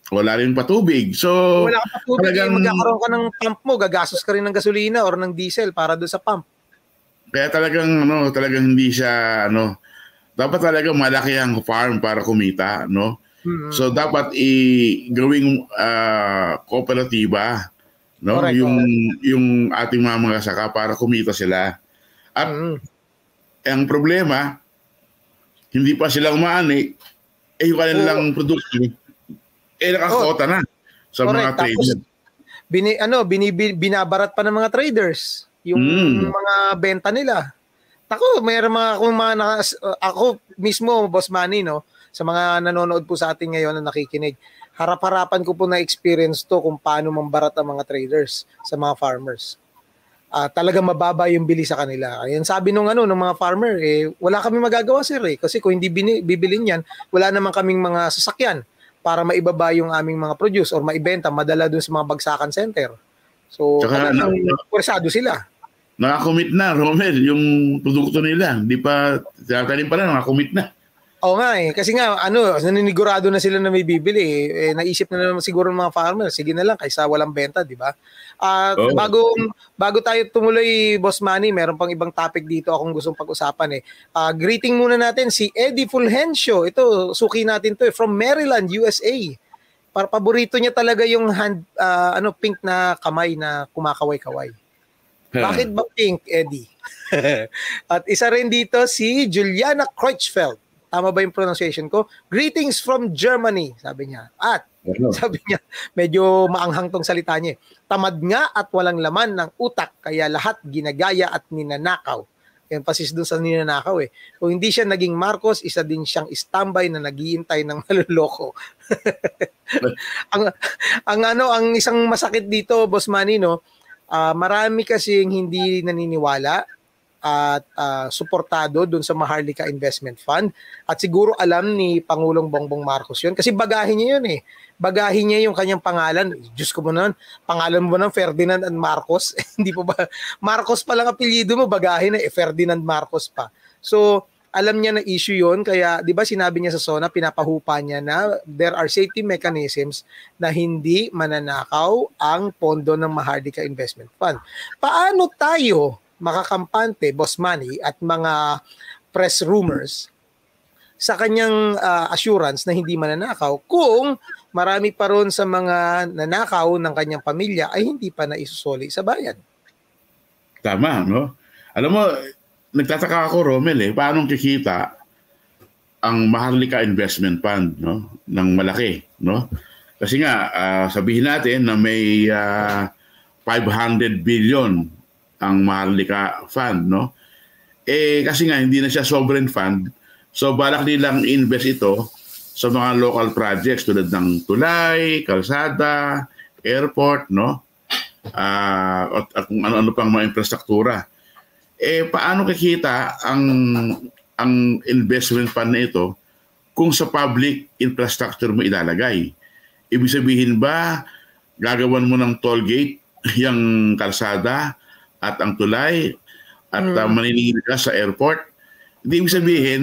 wala rin patubig. So, kung wala ka patubig, talagang, eh, magkakaroon ka ng pump mo, gagastos ka rin ng gasolina or ng diesel para doon sa pump. Kaya talagang ano, talagang hindi siya ano, dapat talaga malaki ang farm para kumita, no? Mm-hmm. So dapat i gawing uh, kooperatiba, no? Correct, yung correct. Yung ating mga mga saka para kumita sila. At mm-hmm. ang problema, hindi pa sila umaani, eh yung kanilang oh. produkto eh nakakota oh. na sa correct. Mga traders. Bini ano, binibi, binabarat pa ng mga traders yung mm. mga benta nila. Ako, mayroon mga akong mga nakas, ako mismo, Boss Manny, no, sa mga nanonood po sa atin ngayon na nakikinig, harap-harapan ko po na experience to kung paano mambarat ang mga traders sa mga farmers. Uh, talagang mababa yung bili sa kanila. Ayan, sabi nung ano ng mga farmer, eh wala kami magagawa sir eh, kasi kung hindi bini, bibilin yan, wala naman kaming mga sasakyan para maibaba yung aming mga produce or maibenta, madala dun sa mga bagsakan center. So, talagang puwersado sila. Nakakommit na, Romel, yung produkto nila. Hindi pa, tatalim pa na, nakakommit na. Oo nga eh. Kasi nga, ano, naninigurado na sila na may bibili eh. eh naisip na naman siguro ng mga farmer, sige na lang, kaysa walang benta, di ba? At uh, oh. bago, bago tayo tumuloy, Boss Manny, meron pang ibang topic dito akong gustong pag-usapan eh. Uh, greeting muna natin si Eddie Fulgencio. Ito, suki natin to eh, from Maryland, U S A. Para paborito niya talaga yung hand, uh, ano, pink na kamay na kumakaway-kaway. Bakit ba pink, Eddie? At isa rin dito si Juliana Kreutzfeld. Tama ba yung pronunciation ko? Greetings from Germany, sabi niya. At hello. Sabi niya, medyo maanghang tong salita niya. Tamad nga at walang laman ng utak, kaya lahat ginagaya at ninanakaw. Emphasis dun sa ninanakaw eh. Kung hindi siya naging Marcos, isa din siyang istambay na naghihintay ng maluloko. ang, ang ano, ang isang masakit dito, Boss Manny, no? Uh, marami kasing hindi naniniwala at uh, suportado dun sa Maharlika Investment Fund at siguro alam ni Pangulong Bongbong Marcos yun kasi bagahin niya yun eh. Bagahin niya yung kanyang pangalan. Diyos ko mo naman, pangalan mo ng Ferdinand and Marcos. Hindi po ba? Marcos pa lang apelyido mo, bagahin na eh, Ferdinand Marcos pa. So, alam niya na issue yon kaya 'di ba sinabi niya sa SONA, pinapahupa niya na there are safety mechanisms na hindi mananakaw ang pondo ng Maharlika Investment Fund. Paano tayo makakampante, Boss Manny, at mga press rumors sa kanyang uh, assurance na hindi mananakaw kung marami pa ron sa mga nanakaw ng kanyang pamilya ay hindi pa naisusoli sa bayan? Tama, no? Alam mo, nagtataka ako, Romel, eh, paano kikita ang Maharlika Investment Fund, no, ng malaki, no? Kasi nga, uh, sabihin natin na may uh, five hundred billion ang Maharlika Fund, no? Eh, kasi nga, hindi na siya sovereign fund, so balak nilang invest ito sa mga local projects tulad ng tulay, kalsada, airport, no? Uh, at, at kung ano-ano pang mga infrastruktura. Eh paano kikita ang ang investment fund na ito kung sa public infrastructure mo ilalagay? Ibig sabihin ba gagawan mo ng toll gate yung kalsada at ang tulay at mm. uh, maniningil ka sa airport? Hindi ibig sabihin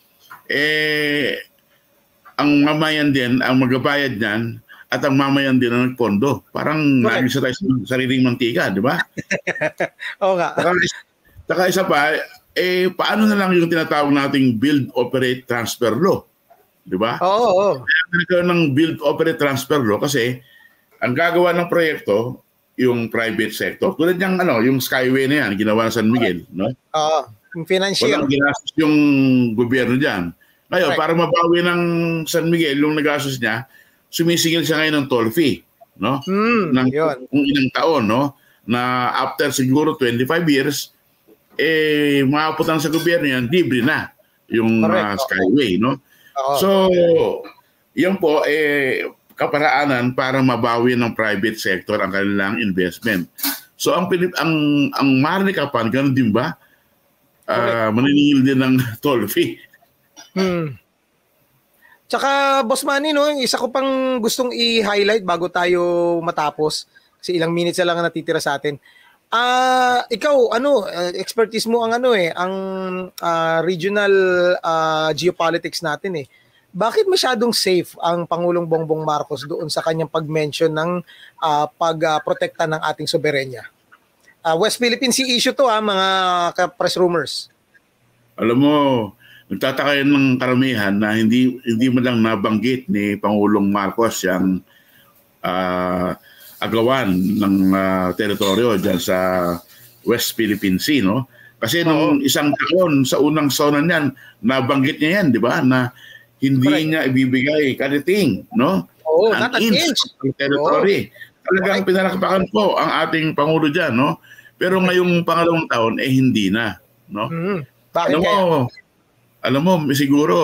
eh ang mamayan din ang magabayad niyan at ang mamayan din ang nagpondo. Parang nagisa tayo sa sariling mantika, di ba? Oo nga. Saka isa pa, eh, paano na lang yung tinatawag nating build, operate, transfer law? Di ba? Oo. oo. Kaya nagkaroon ng build, operate, transfer law kasi ang gagawa ng proyekto, yung private sector. Tulad yung, ano, yung Skyway na yan, ginawa ng San Miguel. No? Oo. Yung financial. Walang ginastos yung gobyerno dyan. Ngayon, right. Para mabawi ng San Miguel, yung nagastos niya, sumisingil siya ngayon ng toll fee. No? Mm, ng, yun. Kung ilang taon, no? Na after siguro twenty-five years, eh maaputan sa gobyerno yan, libre na yung uh, Skyway, no? Oo. So, yan po eh kaparaanan para mabawi ng private sector ang kanilang investment. So ang Pilip ang ang Maharlika Fund ganun din ba? Uh, maniningil din ng toll fee. Hmm. Tsaka Boss Manny, no, isa ko pang gustong i-highlight bago tayo matapos kasi ilang minutes na lang ang natitira sa atin. Ah, uh, ikaw ano, uh, expertise mo ang ano eh, ang uh, regional uh, geopolitics natin eh. bakit masyadong safe ang Pangulong Bongbong Marcos doon sa kanyang pag-mention ng uh, pag-protekta ng ating soberenya? Uh, West Philippine Sea issue to, ha, mga press rumors. Alam mo, nagtataka yan ng karamihan na hindi hindi mo lang nabanggit ni Pangulong Marcos yung uh, agawan ng uh, teritoryo dyan sa West Philippine Sea, no? Kasi nung isang taon sa unang zona niyan, nabanggit niya yan, di ba? Na hindi Correct. Niya ibibigay kaniting, no? Oo, not an inch. Territory. Talagang pinalakpakan po ang ating Pangulo dyan, no? Pero ngayong pangalawang taon, eh hindi na, no? Hmm. Bakit alam kaya? Mo, alam mo, siguro,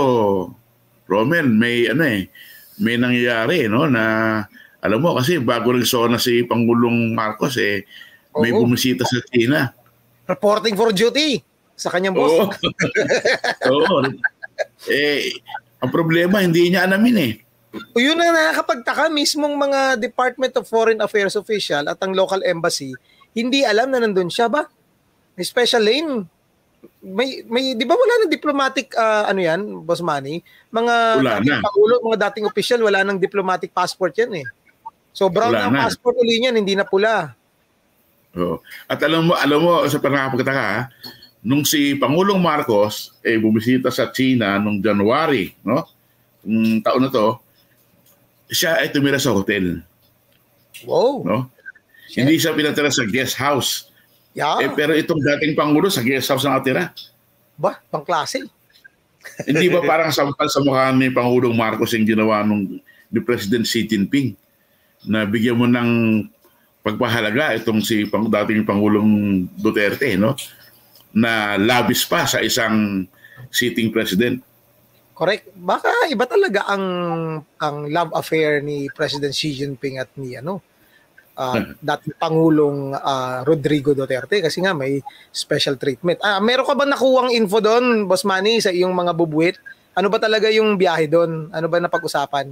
Romel, may ano eh, may nangyayari, no? Na, alam mo, kasi bago rin zona si Pangulong Marcos, eh, may Oo. bumisita sa China. Reporting for duty sa kanyang boss. Oo. Oo. Eh, ang problema, hindi niya alamin eh. O yun na nakakapagtaka, mismong mga Department of Foreign Affairs official at ang local embassy, hindi alam na nandun siya ba? May special lane. May, may, di ba wala nang diplomatic, uh, ano yan, Boss Manny? Mga dating Pangulo, mga dating official, wala nang diplomatic passport yan eh. So brown wala ang na. Passport uli niyan, hindi na pula. Oh. At alam mo, alam mo, sa panakapagtaka, nung si Pangulong Marcos eh bumisita sa China nung January, no? Yung taon na to, siya ay tumira sa hotel. Wow. No? Shit. Hindi siya pinatira sa guest house. Yeah. Eh, pero itong dating Pangulo sa guest house ang atira. Ba, pang klase. Hindi ba parang sampal sa mukha ni Pangulong Marcos yung ginawa nung ni President Xi Jinping na bigyan mo ng pagpahalaga itong si pang, dating Pangulong Duterte, no? Na labis pa sa isang sitting president. Correct. Baka iba talaga ang ang love affair ni President Xi Jinping at ni ano uh, dating Pangulong uh, Rodrigo Duterte kasi nga may special treatment. Ah, meron ka ba nakuwang info doon, Boss Manny, sa iyong mga bubuwit? Ano ba talaga yung biyahe doon? Ano ba napag-usapan?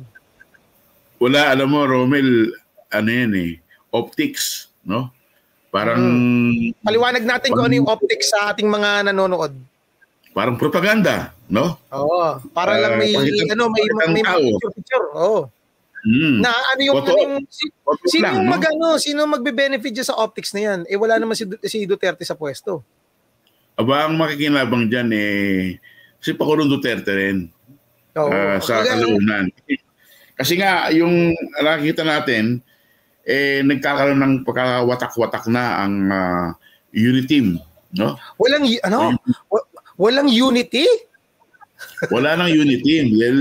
Wala, alam mo, Romel, ano yan eh, optics, no? Parang... Hmm. Paliwanag natin kung ano yung optics sa ating mga nanonood. Parang propaganda, no? Oo. Para uh, lang may, ano, may, may, may picture-picture. Oo. Hmm. Na ano yung... Photo, ano yung si, sino lang, yung no? mag, ano, sino magbe-benefit dyan sa optics na yan? Eh, wala naman si, si Duterte sa pwesto. Aba, ang makikinabang dyan eh, si Pangulong Duterte rin. Oo. Uh, sa kalaunan. Kasi nga, yung nakikita natin, eh nagkakaroon ng pagkakawatak-watak na ang uh, unity, no? Walang ano, walang unity? Wala nang unity. Dahil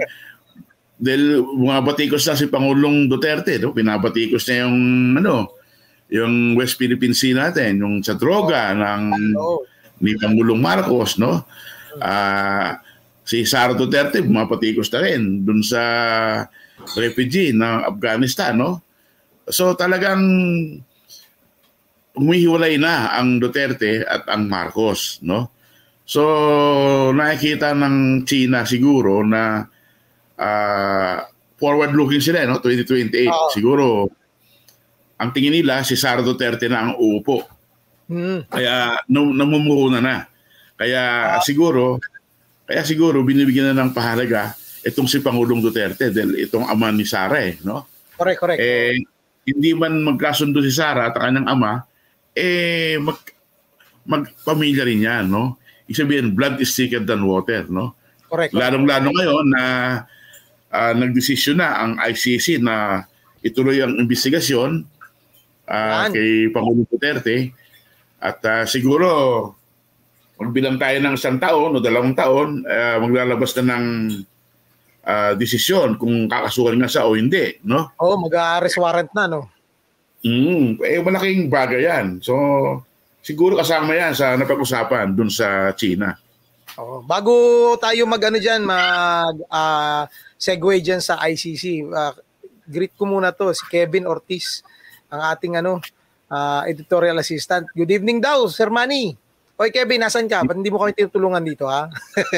dahil mga batikos na si Pangulong Duterte, no? Pinabatikos na yung ano, yung West Philippine Sea natin, yung sa droga oh. ng oh. ni Pangulong Marcos, no? Ah, uh, si Sara Duterte pumapatikos na rin dun sa refugee ng Afghanistan, no? So talagang umihiwalay na ang Duterte at ang Marcos, no? So nakikita ng China siguro na uh, forward-looking sila, no? twenty twenty-eight. Oh. Siguro ang tingin nila si Sara Duterte na ang uupo. Hmm. Kaya namumuho na na. Kaya oh. siguro kaya siguro binibigyan na ng pahalaga itong si Pangulong Duterte dahil itong ama ni Sara, eh, no? Correct, correct. Eh, hindi man magkasundo si Sara at ang kanyang ama, eh, mag, magpamilya rin yan, no? Ibig sabihin, blood is thicker than water, no? Correct. Lalong-lalo ngayon na uh, nagdesisyon na ang I C C na ituloy ang investigasyon uh, kay Pangulong Duterte at uh, siguro magbilang tayo ng isang taon o dalawang taon, uh, maglalabas na ng Uh, desisyon kung kakasuhan nga siya o hindi, no? Oo, oh, mag-arrest warrant na, no? Mm, eh, malaking bagay yan. So, siguro kasama yan sa napag-usapan dun sa China. Oh, bago tayo mag-ano dyan, mag-segue uh, dyan sa I C C, uh, greet ko muna to, si Kevin Ortiz, ang ating ano, uh, editorial assistant. Good evening daw, Sir Manny. Oy, Kevin, nasan ka? Ba't hindi mo kami tinutulungan dito, ha?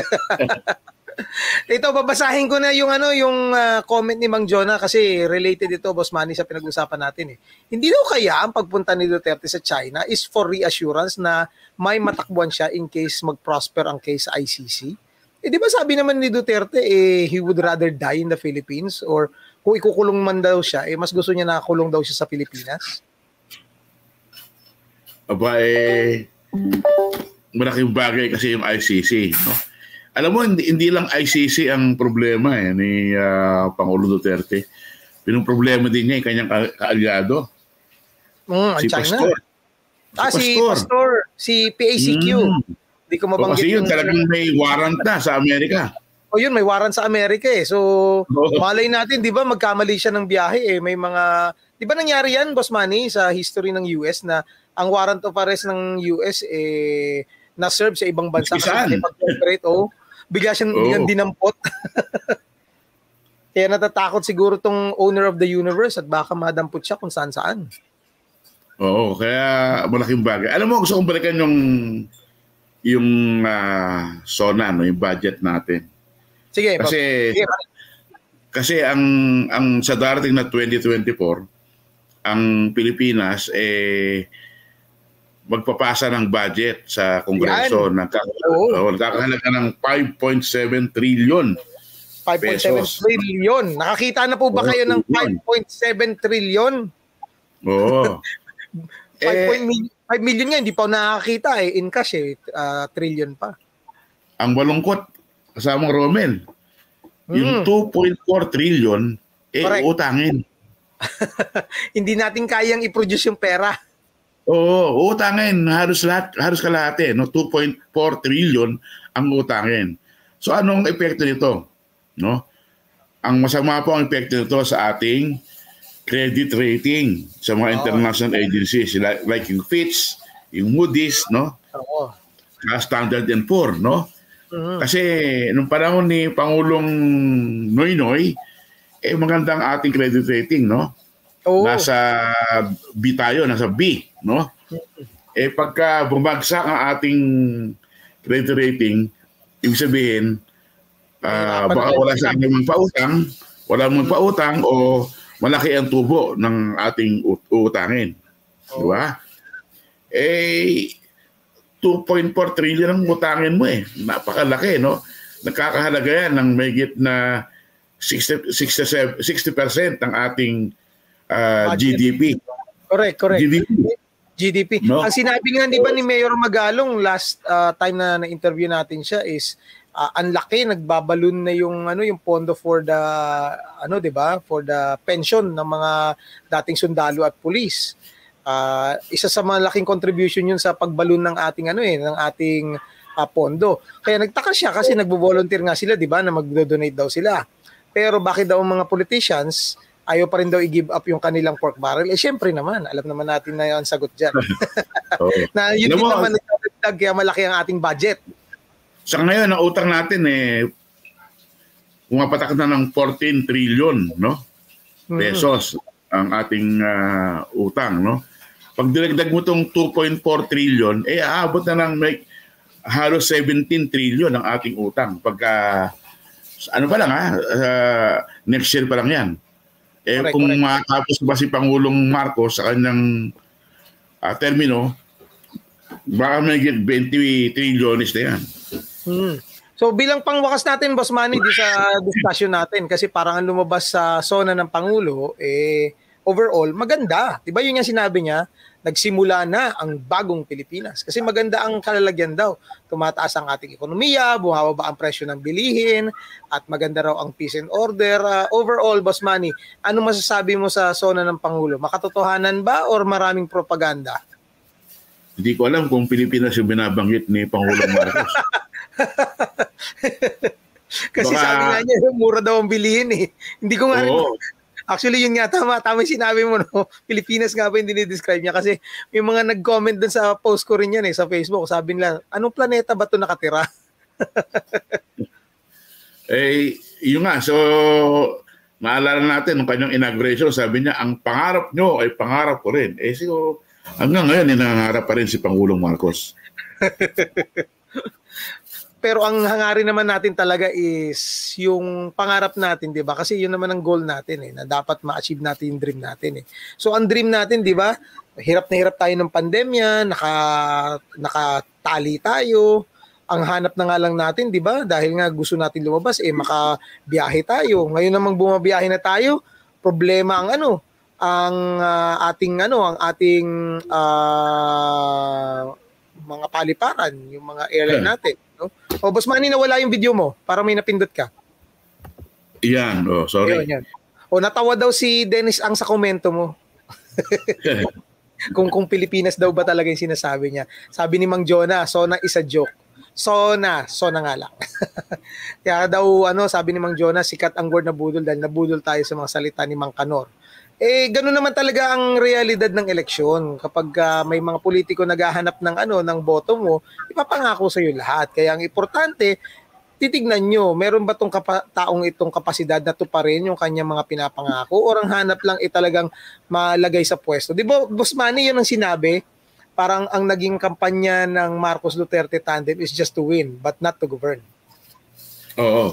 Ito, babasahin ko na yung ano yung uh, comment ni Mang Jonah kasi related ito, Boss Manny, sa pinag-usapan natin eh. Hindi daw kaya ang pagpunta ni Duterte sa China is for reassurance na may matakbuhan siya in case mag-prosper ang case sa I C C? Eh di ba sabi naman ni Duterte, eh, he would rather die in the Philippines, or kung ikukulong man daw siya, eh mas gusto niya nakakulong daw siya sa Pilipinas? Aba, eh, malaking bagay kasi yung I C C, no? Alam mo, hindi, hindi lang I C C ang problema eh, ni uh, Pangulo Duterte. Pinong problema din niya yung kanyang ka- kaalyado. Mm, si China. Pastor. Ah, si Pastor. Si, Pastor, si P A C Q. Mm. Hindi ko mabanggit. O kasi yun, talagang may warrant na sa Amerika. O yun, may warrant sa Amerika eh. So, oh. malay natin, di ba, magkamali siya ng biyahe eh. May mga, di ba nangyari yan, Boss Manny, sa history ng U S na ang warrant of arrest ng U S eh, na-serve sa ibang bansa. Kasi pag-operate, oh, bigla siyang, oh. biglang dinampot. Kaya natatakot siguro tong owner of the universe at baka madampot siya kung saan-saan. Oo, kaya malaking bagay. Alam mo, gusto kong balikan yung yung uh, SONA, no, yung budget natin. Sige, kasi sige. Kasi ang ang sa darating na twenty twenty-four, ang Pilipinas eh magpapasa ng budget sa Kongreso, nagkakahalaga ng five point seven trillion five point seven trillion. Nakakita na po ba kayo ng five point seven trillion? Oo. five million nga, hindi pa nakakita eh. In cash eh, uh, trillion pa. Ang malungkot, kasamang Romel, mm. yung two point four trillion, eh, correct, utangin. Hindi natin kayang i-produce yung pera. Oo, utangin. Halos lahat, halos kalahati, no? two point four trillion ang utangin. So, anong epekto nito? No? Ang masama po ang epekto nito sa ating credit rating sa mga oh. international agencies like, like yung Fitch, yung Moody's, no? Oo. Oh. Standard and Poor, no? Mm-hmm. Kasi nung panahon ni Pangulong Noynoy, eh magandang ating credit rating, no? Oh. Nasa B tayo, nasa B, no? Eh pagka bumagsak ang ating credit rating, ibig sabihin, uh, baka wala sa ating pautang, wala mong pautang o malaki ang tubo ng ating utangin. Oh. Di ba? Eh, two point four trillion ang utangin mo eh. Napakalaki, no? Nakakahalaga yan ng mayigit na sixty percent ng ating uh, G D P. Correct, correct. G D P. G D P. No? Ang sinabi nga, di ba, ni Mayor Magalong last uh, time na na-interview natin siya is Uh, ang laki, nagbabalon na yung ano yung pondo for the ano 'di ba for the pension ng mga dating sundalo at pulis. Uh, isa sa malaking contribution yun sa pagbalon ng ating ano eh ng ating uh, pondo. Kaya nagtaka siya kasi nagbo-volunteer nga sila 'di ba na magdo-donate daw sila. Pero bakit daw ang mga politicians ayaw pa rin daw i-give up yung kanilang pork barrel? Eh syempre naman, alam naman natin na yung sagot diyan. Oh. Na yun din naman nagdagdag kaya malaki ang ating budget. Sa ngayon, ang utang natin eh umapatak na ng fourteen trillion, no? Pesos mm-hmm. ang ating uh, utang, no? Pag dinagdag mo tong two point four trillion, eh aabot na ng may halos seventeen trillion ang ating utang. Pagka ano pa lang ha, uh, next year pa lang 'yan. Eh correct, kung correct. Matapos ba si Pangulong Marcos sa kanyang uh, termino, baka may twenty trillions na 'yan. Hmm. So bilang pangwakas natin, Boss Manny, di sa discussion natin, kasi parang ang lumabas sa SONA ng Pangulo, eh, overall, maganda. Diba yun yung sinabi niya, nagsimula na ang bagong Pilipinas. Kasi maganda ang kalalagyan daw. Tumataas ang ating ekonomiya, bumababa ang presyo ng bilihin, at maganda raw ang peace and order. Uh, overall, Boss Manny, ano masasabi mo sa SONA ng Pangulo? Makatotohanan ba or maraming propaganda? Hindi ko alam kung Pilipinas yung binabanggit ni Pangulong Marcos. Kasi baka, sabi nga niya, mura daw ang bilihin eh. Hindi ko nga rin. Actually, yun nga, tama. Tama yung sinabi mo, no? Pilipinas nga ba yung dinidescribe niya? Kasi may mga nag-comment dun sa post ko rin yan eh, sa Facebook. Sabi nila, anong planeta ba ito nakatira? Eh, yun nga. So, maalala natin, nung kanyang inauguration, sabi niya, ang pangarap nyo ay pangarap ko rin. Eh, so, hanggang ngayon, nangangarap pa rin si Pangulong Marcos. Pero ang hangarin naman natin talaga is yung pangarap natin, 'di ba? Kasi yun naman ang goal natin eh, na dapat ma-achieve natin yung dream natin eh. So ang dream natin, 'di ba? Hirap na hirap tayo ng pandemya, naka nakatali tayo, ang hanap na nga lang natin, 'di ba? Dahil nga gusto natin lumabas eh makabiyahe tayo. Ngayon namang bumabiyahe na tayo, problema ang ano, ang uh, ating ano, ang ating uh, mga paliparan, yung mga airline natin, no? O Boss Manny, nawala yung video mo, para may napindot ka. Yan, oh, sorry. Yan, yan. O natawa daw si Dennis ang sa komento mo. kung kung Pilipinas daw ba talaga yung sinasabi niya. Sabi ni Mang Jonah, Sona is a joke. Sona, Sona nga lang. Kaya daw, ano, sabi ni Mang Jonah, sikat ang word na budol dahil nabudol tayo sa mga salita ni Mang Kanor. Eh, gano'n naman talaga ang realidad ng eleksyon. Kapag uh, may mga politiko naghahanap ng ano, ng boto mo, ipapangako sa iyo lahat. Kaya ang importante, titignan nyo, meron ba tong kapa- taong itong kapasidad na tuparin yung kanyang mga pinapangako o ang hanap lang ay talagang malagay sa pwesto. Di ba, Boss Manny, yun ang sinabi? Parang ang naging kampanya ng Marcos Duterte tandem is just to win, but not to govern. Oo.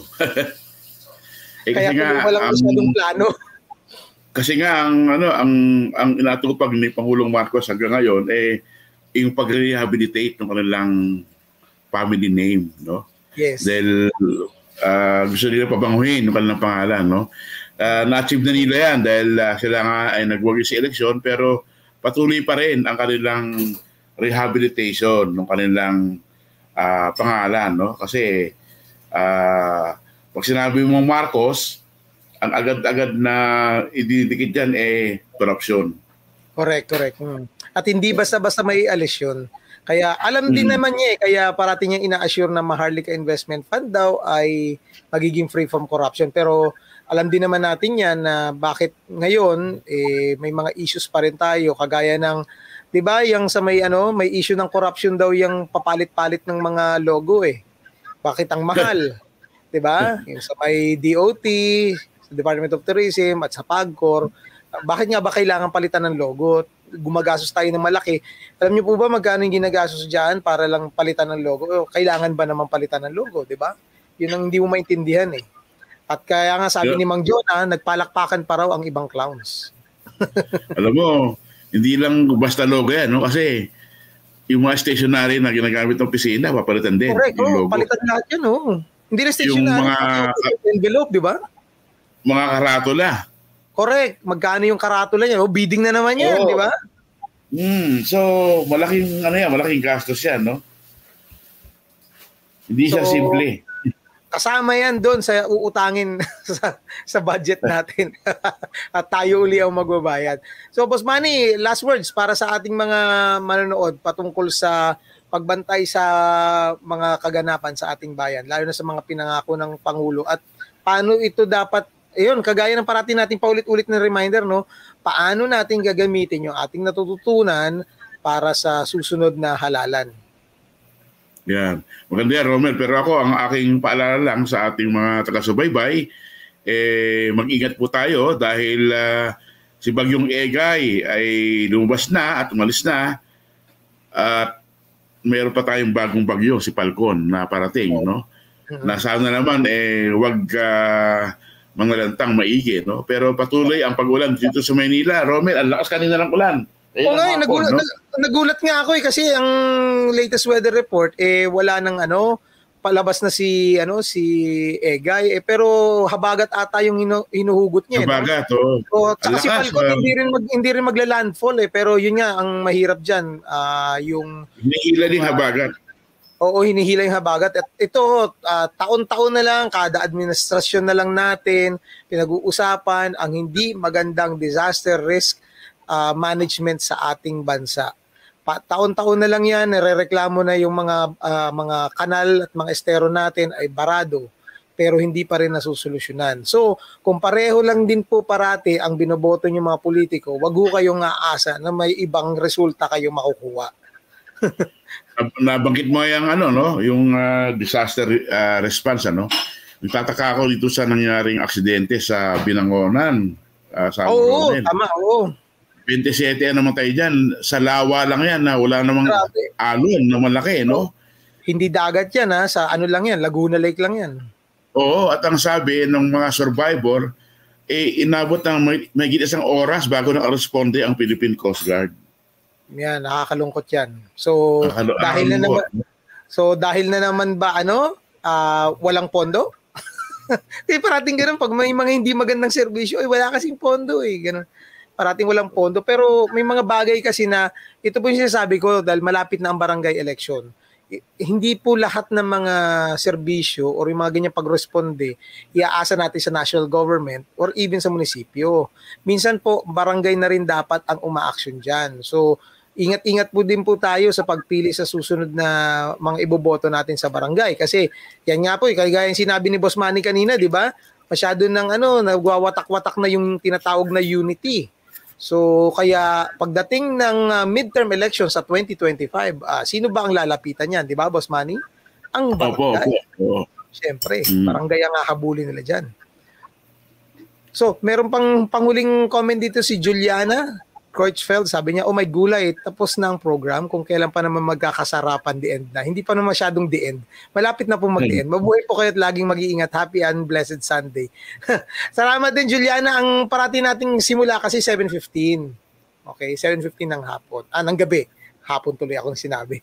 eh, Kaya kung walang um, masyadong plano. Kasi nga, ang, ano, ang, ang inatupag ni Pangulong Marcos hanggang ngayon, eh, yung pag-rehabilitate ng kanilang family name, no? Yes. Dahil uh, gusto nila pabanguhin yung kanilang pangalan, no? Uh, na-achieve na nila yan dahil uh, sila nga ay nagwagi sa eleksyon, pero patuloy pa rin ang kanilang rehabilitation ng kanilang uh, pangalan, no? Kasi uh, pag sinabi mo Marcos, ang agad-agad na ididikit dyan eh korupsyon. Correct, correct. Hmm. At hindi basta-basta may alis yun. Kaya alam din hmm. naman niya eh, kaya parating niya ina-assure na Maharlika Investment Fund daw ay magiging free from corruption. Pero alam din naman natin yan na bakit ngayon eh, may mga issues pa rin tayo kagaya ng, 'di ba, yung sa may ano, may issue ng corruption daw yung papalit-palit ng mga logo eh. Bakit ang mahal? 'Di ba? Yung sa may D O T, sa Department of Tourism at sa PAGCOR, bakit nga ba kailangan palitan ng logo? Gumagastos tayo ng malaki. Alam niyo po ba magkano yung ginagastos diyan para lang palitan ng logo? O, kailangan ba naman palitan ng logo, 'di ba? Yun ang hindi mo maintindihan eh. At kaya nga sabi yeah. ni Mang Jonah, nagpalakpakan pa raw ang ibang clowns. Alam mo, hindi lang basta logo yan, no? Kasi yung mga stationery na ginagamit ng opisina, papalitan din. Correct, yung oh, logo. palitan lahat yan, oh. Hindi na stationery, yung mga envelope, di ba? Mga karatula. Correct. Magkano yung karatula niya? Oh, bidding na naman yan, oh. Di ba? Mm, so, malaking, ano yan, malaking gastos yan, no? Hindi siya so, simple. Kasama yan doon sa uutangin sa, sa budget natin. At tayo uli ang magbabayad. So, Boss Manny, last words para sa ating mga manonood patungkol sa pagbantay sa mga kaganapan sa ating bayan, lalo na sa mga pinangako ng Pangulo. At paano ito dapat, ayun, kagaya ng parati natin paulit-ulit na reminder, no? Paano natin gagamitin yung ating natututunan para sa susunod na halalan. Yan. Maganda yan, Romel. Pero ako, ang aking paalala lang sa ating mga taga-subaybay, eh, mag-ingat po tayo dahil uh, si Bagyong Egay ay lumabas na at umalis na at meron pa tayong bagong bagyo, si Falcon, na parating, no? Na sana naman, eh, wag uh, mga lantang maigi, no? Pero patuloy ang pag-ulan dito sa Maynila. Romel, ang lakas kanina ng ulan. Oo nga, eh, nagulat, no? nagulat nga ako eh kasi ang latest weather report eh wala nang ano, palabas na si ano si Egay eh, pero habagat ata yung hinu, hinuhugot niya. Habagat, no? oh. So, tsaka si Falcon uh, hindi rin mag, hindi rin magla-landfall eh, pero yun nga ang mahirap diyan, uh, yung hinihila din uh, habagat. Oo, hinihila yung habagat. At ito, uh, taon-taon na lang, kada administrasyon na lang natin pinag-uusapan ang hindi magandang disaster risk Uh, management sa ating bansa. Pa, taon-taon na lang yan, nare-reklamo na yung mga uh, mga kanal at mga estero natin ay barado, pero hindi pa rin nasusolusyonan. So, kung pareho lang din po parati ang binoboto ng mga politiko, wag ho kayong aasa na may ibang resulta kayo makukuha. Nabanggit mo yung ano, no? Yung uh, disaster uh, response, ano? Nagtataka ako dito sa nangyaring aksidente sa Binangonan. Uh, sa oo, Ronel. Tama, oo. twenty-seven na namatay dyan. Sa lawa lang yan na wala namang grabe. Alon na malaki, no? Hindi dagat yan, ha? Sa ano lang yan, Laguna Lake lang yan. Oo, at ang sabi ng mga survivor, eh, inabot ng may, may isang oras bago nakaresponde ang Philippine Coast Guard. Yan, nakakalungkot yan. So, Nakakal- dahil na naman, So dahil na naman ba ano, uh, walang pondo? Kaya parating ganun, pag may mga hindi magandang serbisyo, eh wala kasing pondo eh, ganun. Parating walang pondo. Pero may mga bagay kasi na, ito po yung sinasabi ko dahil malapit na ang barangay election. Hindi po lahat ng mga serbisyo or yung mga ganyang pagresponde iaasa natin sa national government or even sa munisipyo. Minsan po, barangay na rin dapat ang uma-action dyan. So, ingat-ingat po din po tayo sa pagpili sa susunod na mga iboboto natin sa barangay. Kasi, yan nga po, kaya yung sinabi ni Boss Manny kanina, di ba? Masyado ng ano, nagwawatak-watak na yung tinatawag na unity. So kaya pagdating ng uh, midterm election sa twenty twenty-five, uh, sino ba ang lalapitan niyan, 'di ba, Boss Manny? Ang barangay. Opo, opo. Siyempre, mm. barangay ang hahabulin nila diyan. So, meron pang panghuling comment dito si Juliana Creutzfeld, sabi niya, oh my gulay, tapos na ang program, kung kailan pa naman magkakasarapan the end na. Hindi pa naman masyadong the end. Malapit na po mag-the end. Mabuhay po kayo at laging mag-iingat. Happy and blessed Sunday. Salamat din, Juliana. Ang parati nating simula kasi seven fifteen. Okay, seven fifteen ng hapon. Ah, ng gabi. Hapon tuloy akong sinabi.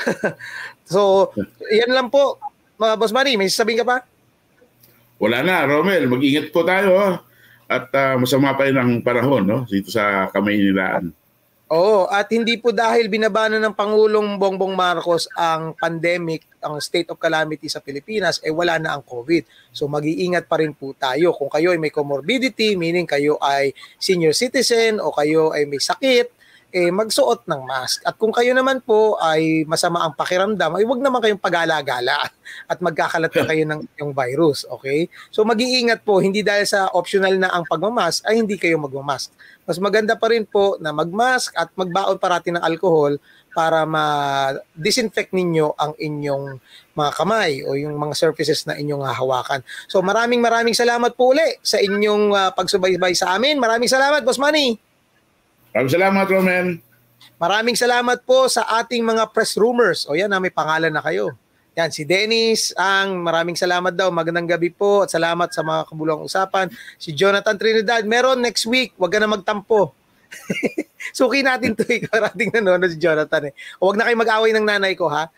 So, yan lang po. Uh, Boss Manny, may sasabihin ka pa? Wala na, Romel. Mag-ingat po tayo. At uh, masama pa rin ang panahon, no? Dito sa Kamaynilaan. Oo, at hindi po dahil binabana ng Pangulong Bongbong Marcos ang pandemic, ang state of calamity sa Pilipinas, eh wala na ang COVID. So mag-iingat pa rin po tayo. Kung kayo ay may comorbidity, meaning kayo ay senior citizen o kayo ay may sakit, eh magsuot ng mask. At kung kayo naman po ay masama ang pakiramdam, ay huwag naman kayong pag-alagala at magkakalat na kayo ng yung virus, okay? So mag-iingat po, hindi dahil sa optional na ang pagmamask, ay hindi kayo magmamask. Mas maganda pa rin po na magmask at magbaon parati ng alcohol para ma-disinfect ninyo ang inyong mga kamay o yung mga surfaces na inyong hahawakan. So maraming maraming salamat po uli sa inyong uh, pagsubaybay sa amin. Maraming salamat, Boss Manny. Maraming salamat, Roman. Maraming salamat po sa ating mga press rumors. O yan, na may pangalan na kayo. Yan, si Dennis, ang maraming salamat daw. Magandang gabi po at salamat sa mga kabuluhang usapan. Si Jonathan Trinidad, meron next week. Huwag ka na magtampo. Suki natin to eh. Karating nanonood si Jonathan eh. O, huwag na kayo mag-away ng nanay ko, ha?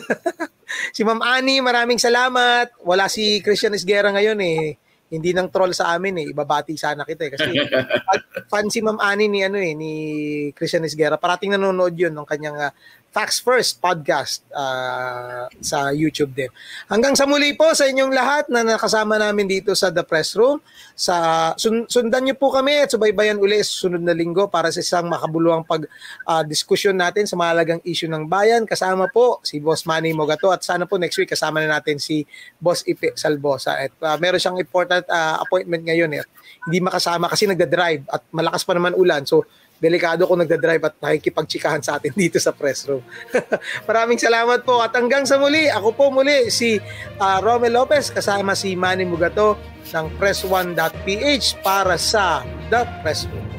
Si Ma'am Annie, maraming salamat. Wala si Christian Esguerra ngayon eh. Hindi nang troll sa amin eh. Ibabati sana kita eh. Kasi fan si Ma'am Annie ni, ano, eh, ni Christian Esguerra. Parating nanonood yun ng kanyang uh, Facts First podcast uh, sa YouTube din. Hanggang sa muli po sa inyong lahat na nakasama namin dito sa The Press Room. Sa, sun, sundan niyo po kami at subaybayan uli sa sunod na linggo para sa isang makabuluhang pag-diskusyon uh, natin sa mahalagang issue ng bayan. Kasama po si Boss Manny Mogato at sana po next week kasama na natin si Boss Ipe Salbosa. At uh, meron siyang important uh, appointment ngayon eh. Hindi makasama kasi nagda-drive at malakas pa naman ulan. So, delikado kung nagda-drive at nakikipagtsikahan sa atin dito sa press room. Maraming salamat po at hanggang sa muli, ako po muli si uh, Romel Lopez kasama si Manny Mugato ng press one dot p h para sa The Press Room.